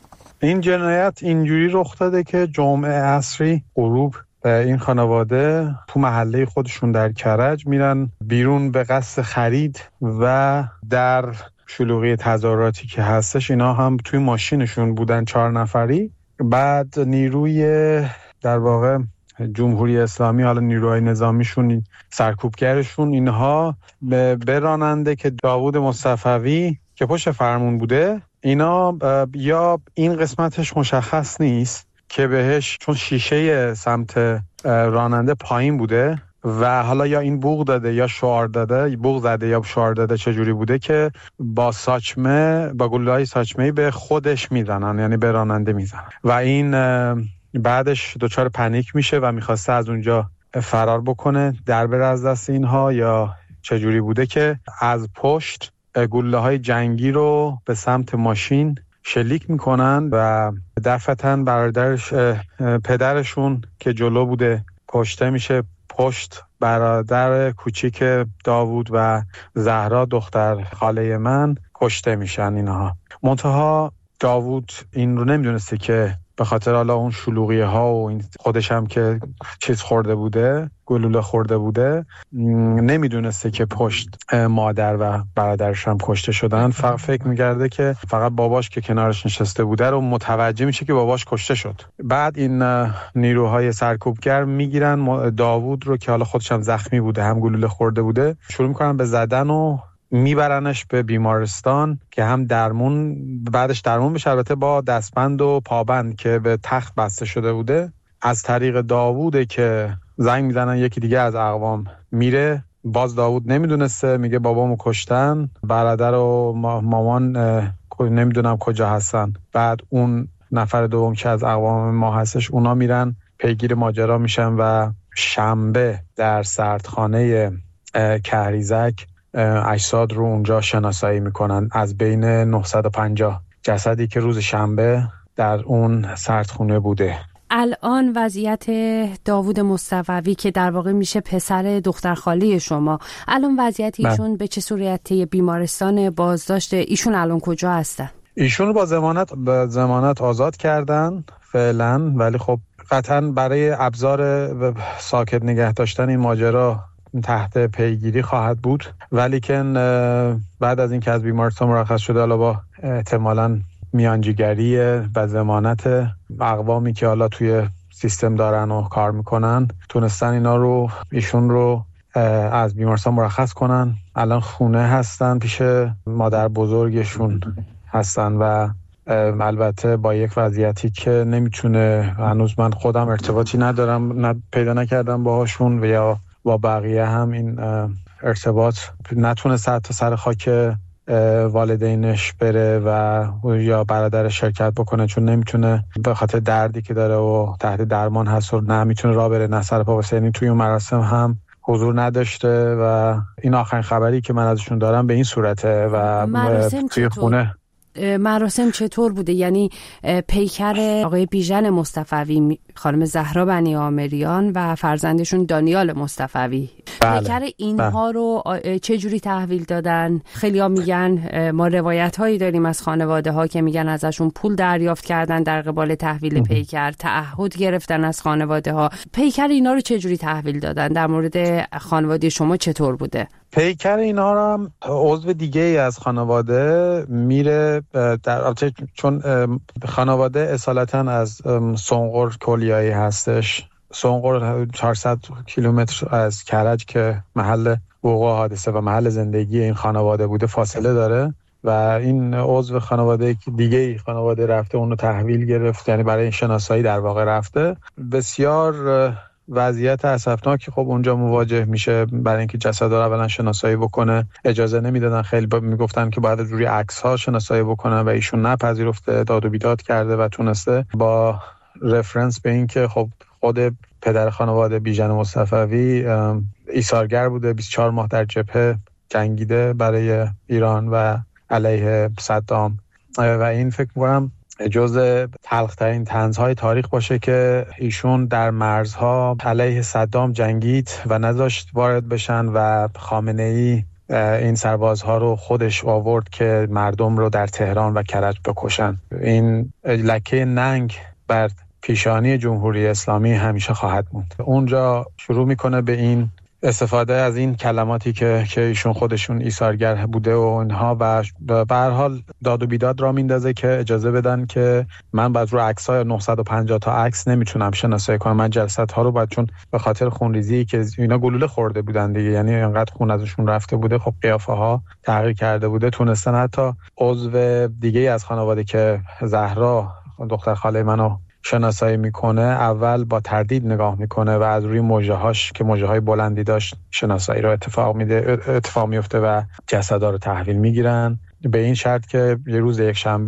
این جنایت اینجوری رخ داده که جمعه عصری غروب این خانواده تو محله خودشون در کرج میرن بیرون به قصد خرید و در شلوغی تظاهراتی که هستش اینا هم توی ماشینشون بودن 4 نفری. بعد نیروی در واقع جمهوری اسلامی، حالا نیروهای نظامیشون، سرکوبگرشون، اینها به راننده که داوود مصطفوی که پشت فرمون بوده، اینا یا این قسمتش مشخص نیست که بهش، چون شیشه سمت راننده پایین بوده و حالا یا این بوق داده یا شعار داده، بوق زده یا شعار داده، چجوری بوده که با ساچمه، با گلوله‌های ساچمه‌ای به خودش میزنن، یعنی به راننده میزنن و این بعدش دچار پنیک میشه و میخواسته از اونجا فرار بکنه در بره از دست اینها یا چجوری بوده که از پشت گلوله‌های جنگی رو به سمت ماشین شلیک میکنن و دفعتاً برادرش پدرشون که جلو بوده کشته میشه، پشت برادر کوچیک داوود و زهرا دختر خاله من کشته میشن اینها. منتها داوود این رو نمیدونسته که به خاطر حالا اون شلوغیه ها و این خودش هم که چیز خورده بوده، گلوله خورده بوده، نمیدونسته که پشت مادر و برادرش هم کشته شدن. فکر میگرده که فقط باباش که کنارش نشسته بوده رو متوجه میشه که باباش کشته شد. بعد این نیروهای سرکوبگر میگیرن داوود رو که حالا خودش هم زخمی بوده، هم گلوله خورده بوده، شروع میکنن به زدن و میبرنش به بیمارستان که هم بعدش درمون بشه، البته با دستبند و پابند که به تخت بسته شده بوده. از طریق داووده که زنگ میزنن یکی دیگه از اقوام میره، باز داوود نمیدونسته، میگه بابامو کشتن، برادر و مامان نمیدونم کجا هستن. بعد اون نفر دوم که از اقوام ما هستش اونا میرن پیگیر ماجرا میشن و شنبه در سردخانه کهریزک اجساد رو اونجا شناسایی میکنن. از بین 950 جسدی که روز شنبه در اون سردخونه بوده. الان وضعیت داوود مصطفوی که در واقع میشه پسر دخترخاله شما، الان وضعیت ایشون به چه صورتی؟ بیمارستان بازداشت ایشون الان کجا هستن؟ ایشون رو با ضمانت آزاد کردن فعلا، ولی خب قطعا برای ابزار ساکت نگه داشتن این ماجرا تحت پیگیری خواهد بود. ولی که بعد از این که از بیمارستان مرخص شده، حالا با احتمالاً میانجیگری و ضمانت اقوامی که حالا توی سیستم دارن و کار میکنن، تونستن ایشون رو از بیمارستان مرخص کنن. الان خونه هستن، پیش مادر بزرگشون هستن و البته با یک وضعیتی که نمیتونه، هنوز من خودم ارتباطی ندارم، پیدا نکردم باهاشون و یا با بقیه هم این ارتباط نتونست حتی سر خاک والدینش بره و یا برادرش شرکت بکنه، چون نمیتونه به خاطر دردی که داره و تحت درمان هست و نمیتونه راه بره، نه سر پا واسه. یعنی توی اون مراسم هم حضور نداشته و این آخرین خبری که من ازشون دارم به این صورته. و توی خونه مراسم چطور بوده؟ یعنی پیکر آقای بیژن مصطفوی، خانم زهرا بنی آمریان و فرزندشون دانیال مصطفوی، پیکر اینها رو چه جوری تحویل دادن؟ خیلی ها میگن، ما روایت هایی داریم از خانواده ها که میگن ازشون پول دریافت کردن در قبال تحویل پیکر، تعهد گرفتن از خانواده ها. پیکر اینا رو چه جوری تحویل دادن؟ در مورد خانواده شما چطور بوده؟ پیکر اینا رو هم عضو دیگه ای از خانواده میره چون خانواده اصالتا از سنقر کلیایی هستش. سنقر 400 کیلومتر از کرج که محل وقوع حادثه و محل زندگی این خانواده بوده فاصله داره و این عضو خانواده دیگه خانواده رفته اون رو تحویل گرفت، یعنی برای این شناسایی در واقع رفته. بسیار وضعیت اسفناکی خب اونجا مواجه میشه. برای اینکه جسد رو اولا شناسایی بکنه اجازه نمیدادن، خیلی میگفتن که باید روی عکس ها شناسایی بکنن و ایشون نپذیرفته، داد و بیداد کرده و تونسته با رفرنس به این که خب خود پدر خانواده بیژن مصطفوی ایثارگر بوده، 24 ماه در جبهه جنگیده برای ایران و علیه صدام و این فکر می‌کنم جزء تلخ‌ترین طنزهای تاریخ باشه که ایشون در مرزها علیه صدام جنگید و نذاشت وارد بشن و خامنه‌ای این سربازها رو خودش آورد که مردم رو در تهران و کرج بکشن. این لکه ننگ بر پیشانی جمهوری اسلامی همیشه خواهد موند. اونجا شروع میکنه به این استفاده از این کلماتی که ایشون خودشون ایثارگر بوده و اینها و به هر حال داد و بیداد را میندازه که اجازه بدن که من بعد رو عکس‌های 950 تا عکس نمیتونم شناسایی کنم. من جلسات‌ها رو بعد چون به خاطر خونریزی که اینا گلوله خورده بودن دیگه، یعنی اینقدر خون ازشون رفته بوده، خب قیافه‌ها تغییر کرده بوده، تونستن حتی عضو دیگه از خانواده که زهرا دختر خاله منو شناسایی میکنه اول با تردید نگاه میکنه و از روی موجه‌هاش که موجه‌های بلندی داشت شناسایی رو اتفاق میفته و جسدا رو تحویل میگیرن به این شرط که یه روز یک شنبه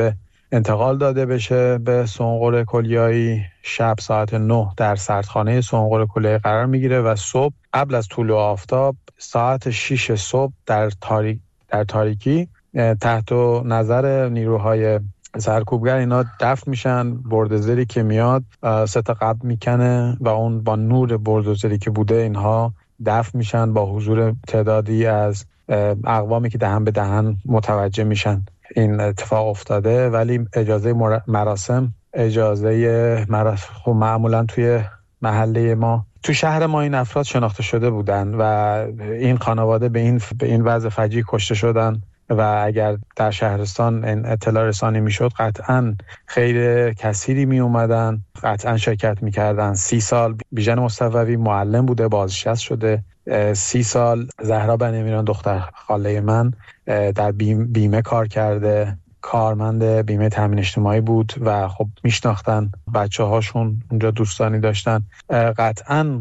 انتقال داده بشه به سونقر کلیایی. شب ساعت 9 در سردخانه سونقر کلیایی قرار میگیره و صبح قبل از طلوع آفتاب ساعت 6 صبح در تاریکی تحت نظر نیروهای سرکوبگر اینا دفن میشن. بردوزری که میاد سه تا قبر میکنه و اون با نور بردوزری که بوده اینها دفن میشن با حضور تعدادی از اقوامی که دهن به دهن متوجه میشن این اتفاق افتاده. ولی اجازه مراسم معمولا توی محله ما تو شهر ما این افراد شناخته شده بودن و این خانواده به این وضع فجیع کشته شدن و اگر در شهرستان این اطلاع رسانی میشد قطعا خیر کثیری می اومدن، قطعا شرکت میکردن. 30 سال بیژن مصطفوی معلم بوده، بازنشسته شده. 30 سال زهرا بنیامیریان دختر خاله من در بیمه کار کرده، کارمند بیمه تامین اجتماعی بود و خب میشناختن بچه هاشون اونجا دوستانی داشتن. قطعا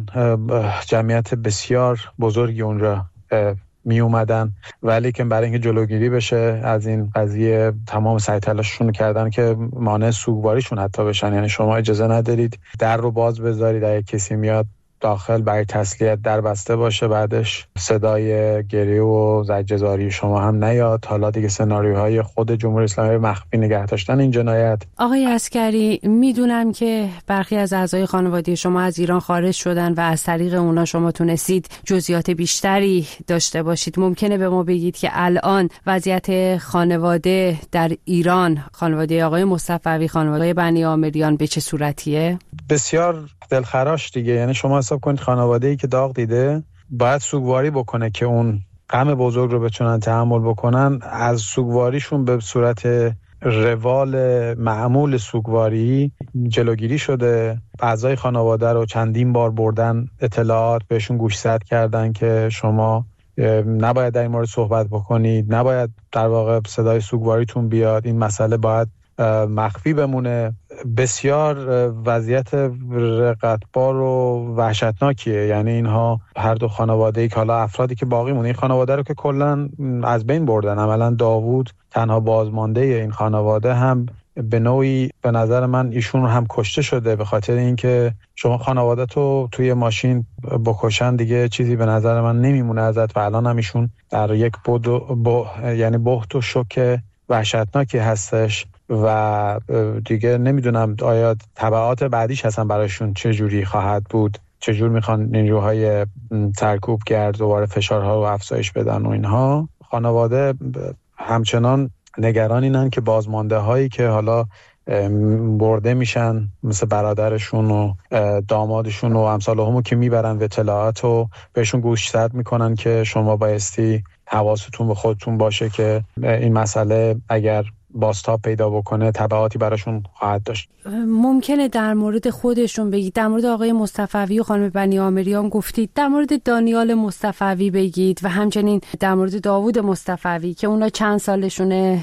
جمعیت بسیار بزرگی اونجا می اومدن، ولی که برای اینکه جلوگیری بشه از این قضیه تمام سعی تلاششون کردن که مانع سوگواریشون حتی بشن. یعنی شما اجازه ندارید در رو باز بذارید، اگه کسی میاد داخل برای تسلیت در بسته باشه، بعدش صدای گریه و زجرزاری شما هم نیاد. حالا دیگه سناریوهای خود جمهوری اسلامی مخفی نگه داشتن این جنایت. آقای عسکری، میدونم که برخی از اعضای خانواده شما از ایران خارج شدن و از طریق اونا شما تونستید جزئیات بیشتری داشته باشید. ممکنه به ما بگید که الان وضعیت خانواده در ایران، خانواده آقای مصطفوی، خانواده بنیامیریان به چه صورتیه؟ بسیار دلخراش دیگه. یعنی شما حساب کنید خانواده‌ای که داغ دیده باید سوگواری بکنه که اون غم بزرگ رو بتونن تحمل بکنن. از سوگواریشون به صورت روال معمول سوگواری جلوگیری شده. اعضای خانواده رو چندین بار بردن اطلاعات بهشون گوشزد کردن که شما نباید در این مورد صحبت بکنید، نباید در واقع صدای سوگواریتون بیاد، این مسئله باید مخفی بمونه. بسیار وضعیت رقتبار و وحشتناکیه. یعنی اینها هر دو خانواده‌ای که حالا افرادی که باقی مونه، این خانواده رو که کلا از بین بردن. عملا داوود تنها بازمانده این خانواده هم به نوعی به نظر من ایشون هم کشته شده، به خاطر اینکه شما خانواده تو توی ماشین بکشن دیگه چیزی به نظر من نمیمونه ازت. و الان هم ایشون در یک یعنی بهت و شوک وحشتناکی هستش و دیگه نمیدونم آیا تبعات بعدیش هستن برایشون چه جوری خواهد بود، چه جور میخوان نیروهای سرکوبگر دوباره فشارها رو افزایش بدن و اینها. خانواده همچنان نگران اینن که بازمانده هایی که حالا برده میشن مثل برادرشون و دامادشون و امثال همون که میبرن و اطلاعات رو بهشون گوشزد میکنن که شما بایستی حواستون به خودتون باشه که این مسئله اگر بازتاب پیدا بکنه تبعاتی براشون خواهد داشت. ممکنه در مورد خودشون بگید، در مورد آقای مصطفوی و خانم بنیامیریان گفتید، در مورد دانیال مصطفوی بگید و همچنین در مورد داوود مصطفوی که اونا چند سالشونه،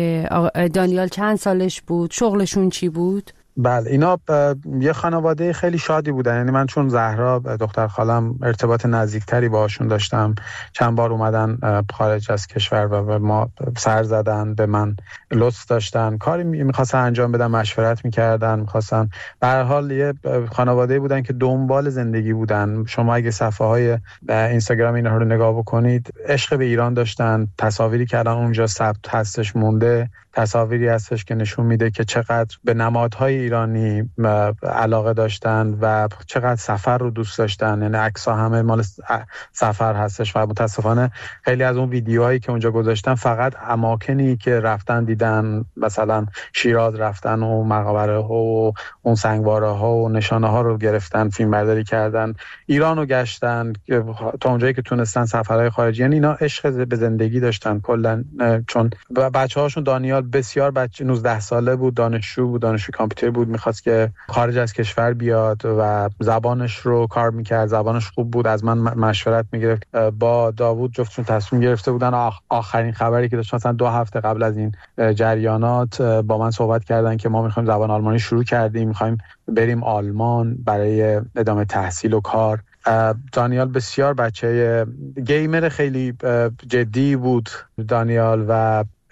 دانیال چند سالش بود، شغلشون چی بود؟ بله، اینا یه خانواده خیلی شادی بودن. یعنی من چون زهرا دختر خالم ارتباط نزدیکتری باهاشون داشتم، چند بار اومدن خارج از کشور و به ما سر زدن، به من لطف داشتن، کاری میخواستن انجام بدن، مشورت میکردن، میخواستن. به هر حال یه خانواده بودن که دنبال زندگی بودن. شما اگه صفحه های اینستاگرام اینها رو نگاه بکنید، عشق به ایران داشتن. تصاویری که الان اونجا ثبت هستش مونده، تصاویری هستش که نشون میده که چقدر به نمادهای ایرانی علاقه داشتن و چقدر سفر رو دوست داشتن. یعنی عکس‌ها همه مال سفر هستش و متاسفانه خیلی از اون ویدیوهایی که اونجا گذاشتن فقط اماکنی که رفتن دیدن، مثلا شیراز رفتن و مقبره ها و اون سنگواره ها و نشانه ها رو گرفتن، فیلم برداری کردن، ایران رو گشتن تا اونجایی که تونستن، سفرهای خارجی. یعنی اینا عشق به زندگی داشتن کلا. چون بچه‌هاشون دانیال بسیار بچه 19 ساله بود، دانشجو بود، دانشجو کامپیوتر بود، میخواست که خارج از کشور بیاد و زبانش رو کار میکرد، زبانش خوب بود. از من مشورت میگرفت. با داوود جفتشون تصمیم گرفته بودن. آخرین خبری که داشت مثلا 2 هفته قبل از این جریانات با من صحبت کردن که ما میخوایم زبان آلمانی شروع کردیم، میخوایم بریم آلمان برای ادامه تحصیل و کار. دانیال بسیار بچه گیمر خیلی جدی بود دانیال و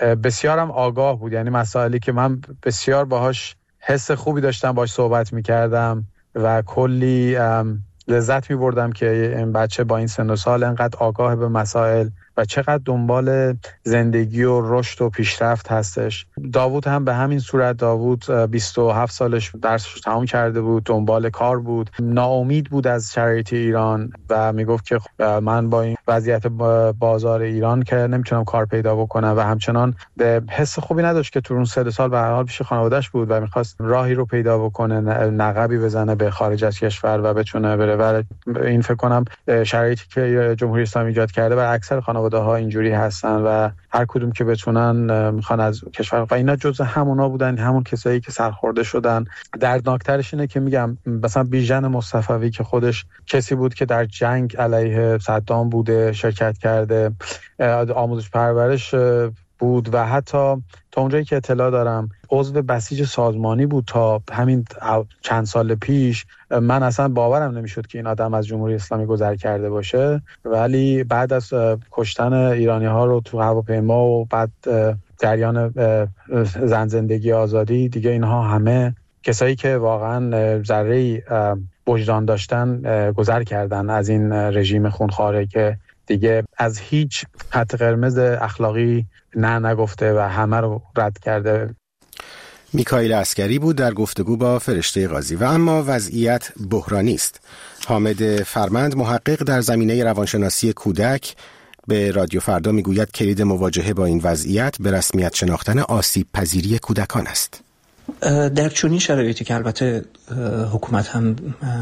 بسیارم آگاه بود، یعنی مسائلی که من بسیار باهاش حس خوبی داشتم باهاش صحبت میکردم و کلی لذت میبردم که این بچه با این سن و سال انقدر آگاه به مسائل و چقدر دنبال زندگی و رشد و پیشرفت هستش. داوود هم به همین صورت. داوود 27 سالش درسش تمام کرده بود، دنبال کار بود، ناامید بود از شرایط ایران و میگفت که من با این وضعیت بازار ایران که نمیتونم کار پیدا بکنم و همچنان به حس خوبی نداشت که تو اون 3 سال به هر حال پیش خانواده‌اش بود و میخواست راهی رو پیدا بکنه، نقبی بزنه به خارج از کشور و بتونه بره. و این فکر کنم شرایطی که جمهوری اسلامی ایجاد کرده برای اکثر خانواده‌ها اینجوری هستن و هر کدوم که بتونن میخوان از کشور و اینا جزء همونا بودن، همون کسایی که سرخورده شدن. دردناکترش اینه که میگم مثلا بیژن مصطفوی که خودش کسی بود که در جنگ علیه صدام بوده، شرکت کرده، آموزش پرورش بود و حتی تا اونجایی که اطلاع دارم عضو بسیج سازمانی بود تا همین چند سال پیش. من اصلا باورم نمیشد که این آدم از جمهوری اسلامی گذر کرده باشه، ولی بعد از کشتن ایرانی ها رو تو هواپیما و بعد جریان زن زندگی آزادی دیگه، اینها همه کسایی که واقعا ذره وجدان داشتن گذر کردن از این رژیم خونخواره که دیگه از هیچ خط قرمز اخلاقی نگفته و همه رو رد کرده. میکائیل عسکری بود در گفتگو با فرشته قاضی. و اما وضعیت بحرانی است. حامد فرمند، محقق در زمینه روانشناسی کودک، به رادیو فردا میگوید کلید مواجهه با این وضعیت به رسمیت شناختن آسیب پذیری کودکان است. در چنین شرایطی که البته حکومت هم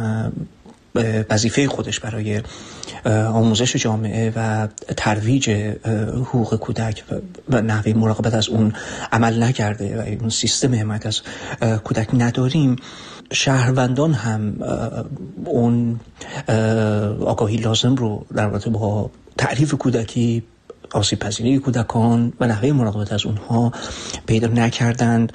وظیفه خودش برای آموزش جامعه و ترویج حقوق کودک و نحوه مراقبت از اون عمل نکرده و اون سیستم حمایت از کودک نداریم، شهروندان هم اون آگاهی لازم رو در رابطه با تعریف کودکی، آسیب پذیری کودکان و نحوه مراقبت از اونها پیدا نکردند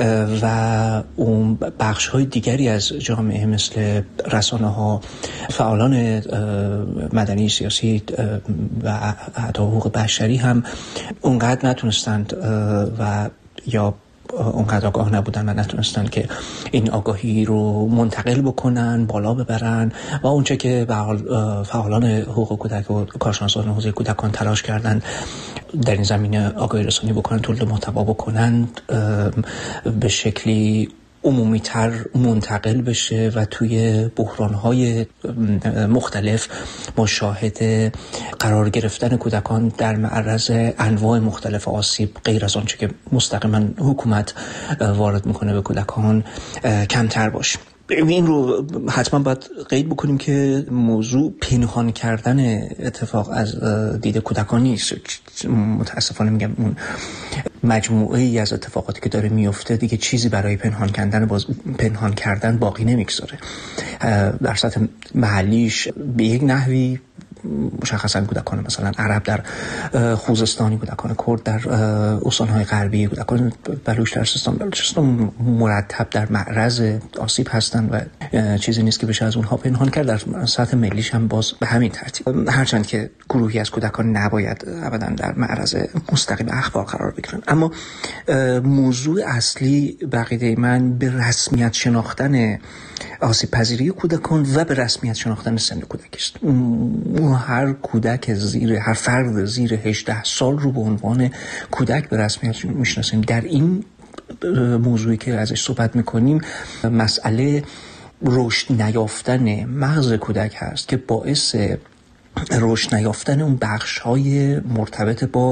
و اون بخش‌های دیگری از جامعه مثل رسانه‌ها، فعالان مدنی، سیاسی و حتی حقوق بشری هم اونقدر نتونستند و یا اونقدر آگاه نبودن و نتونستن که این آگاهی رو منتقل بکنن، بالا ببرن و اونچه که به حال فعالان حقوق کودک و کارشناسان حوزه کودکان تلاش کردن در این زمینه آگاهی رسانی بکنن، تولید محتوا بکنن، به شکلی عمومی‌تر منتقل بشه و توی بحران‌های مختلف ما شاهد قرار گرفتن کودکان در معرض انواع مختلف آسیب غیر از آنچه که مستقیما حکومت وارد میکنه به کودکان کمتر باشه. این رو حتما باید قید بکنیم که موضوع پنهان کردن اتفاق از دید کودکان نیست. متاسفانه میگم اون مجموعه ای از اتفاقاتی که داره میفته دیگه چیزی برای پنهان کردن باقی نمیگذاره. در سطح محلیش به یک نحوی مشخصا کودکان مثلا عرب در خوزستانی، کودکان کرد در استان‌های غربی، کودکان بلوچ در سیستان مرتب در معرض آسیب هستند و چیزی نیست که بشه از اونها پنهان کرد. در سطح ملیش هم باز به همین ترتیب، هرچند که گروهی از کودکان نباید ابدا در معرض مستقیم اخبار قرار بگیرن. اما موضوع اصلی بقیده من به رسمیت شناختن آسیب پذیری کودکان و به رسمیت شناختن سن کودک است. هر کودک هر فرد زیر 18 سال رو به عنوان کودک به رسمیت میشناسیم. در این موضوعی که ازش صحبت میکنیم مسئله رشد نیافتن مغز کودک هست که باعث رشد نیافتن اون بخش‌های مرتبط با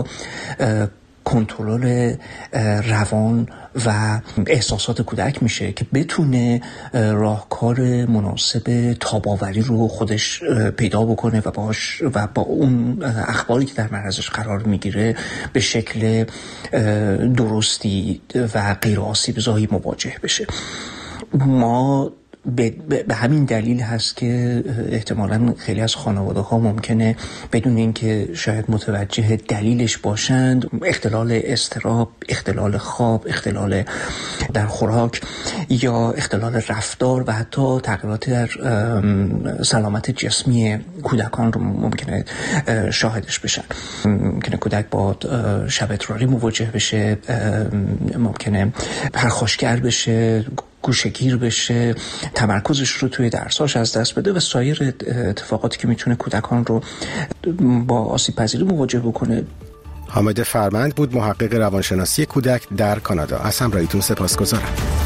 کنترل روان و احساسات کودک میشه که بتونه راهکار مناسب تاب‌آوری رو خودش پیدا بکنه و با اون اخباری که در معرضش قرار میگیره به شکل درستی و غیر آسیب‌زایی مواجه بشه. ما به همین دلیل هست که احتمالاً خیلی از خانواده‌ها ممکنه بدون اینکه شاید متوجه دلیلش باشند، اختلال اضطراب، اختلال خواب، اختلال در خوراک یا اختلال رفتار و حتی تغییرات در سلامت جسمی کودکان رو ممکنه شاهدش بشن. ممکنه کودک با شب اضطراری مواجه بشه، ممکنه پرخاشگر بشه، گوشه‌گیر بشه، تمرکزش رو توی درساش از دست بده و سایر اتفاقاتی که میتونه کودکان رو با آسیب پذیری مواجه بکنه. حامد فرمند بود، محقق روانشناسی کودک در کانادا. از همراهیتون سپاسگزارم.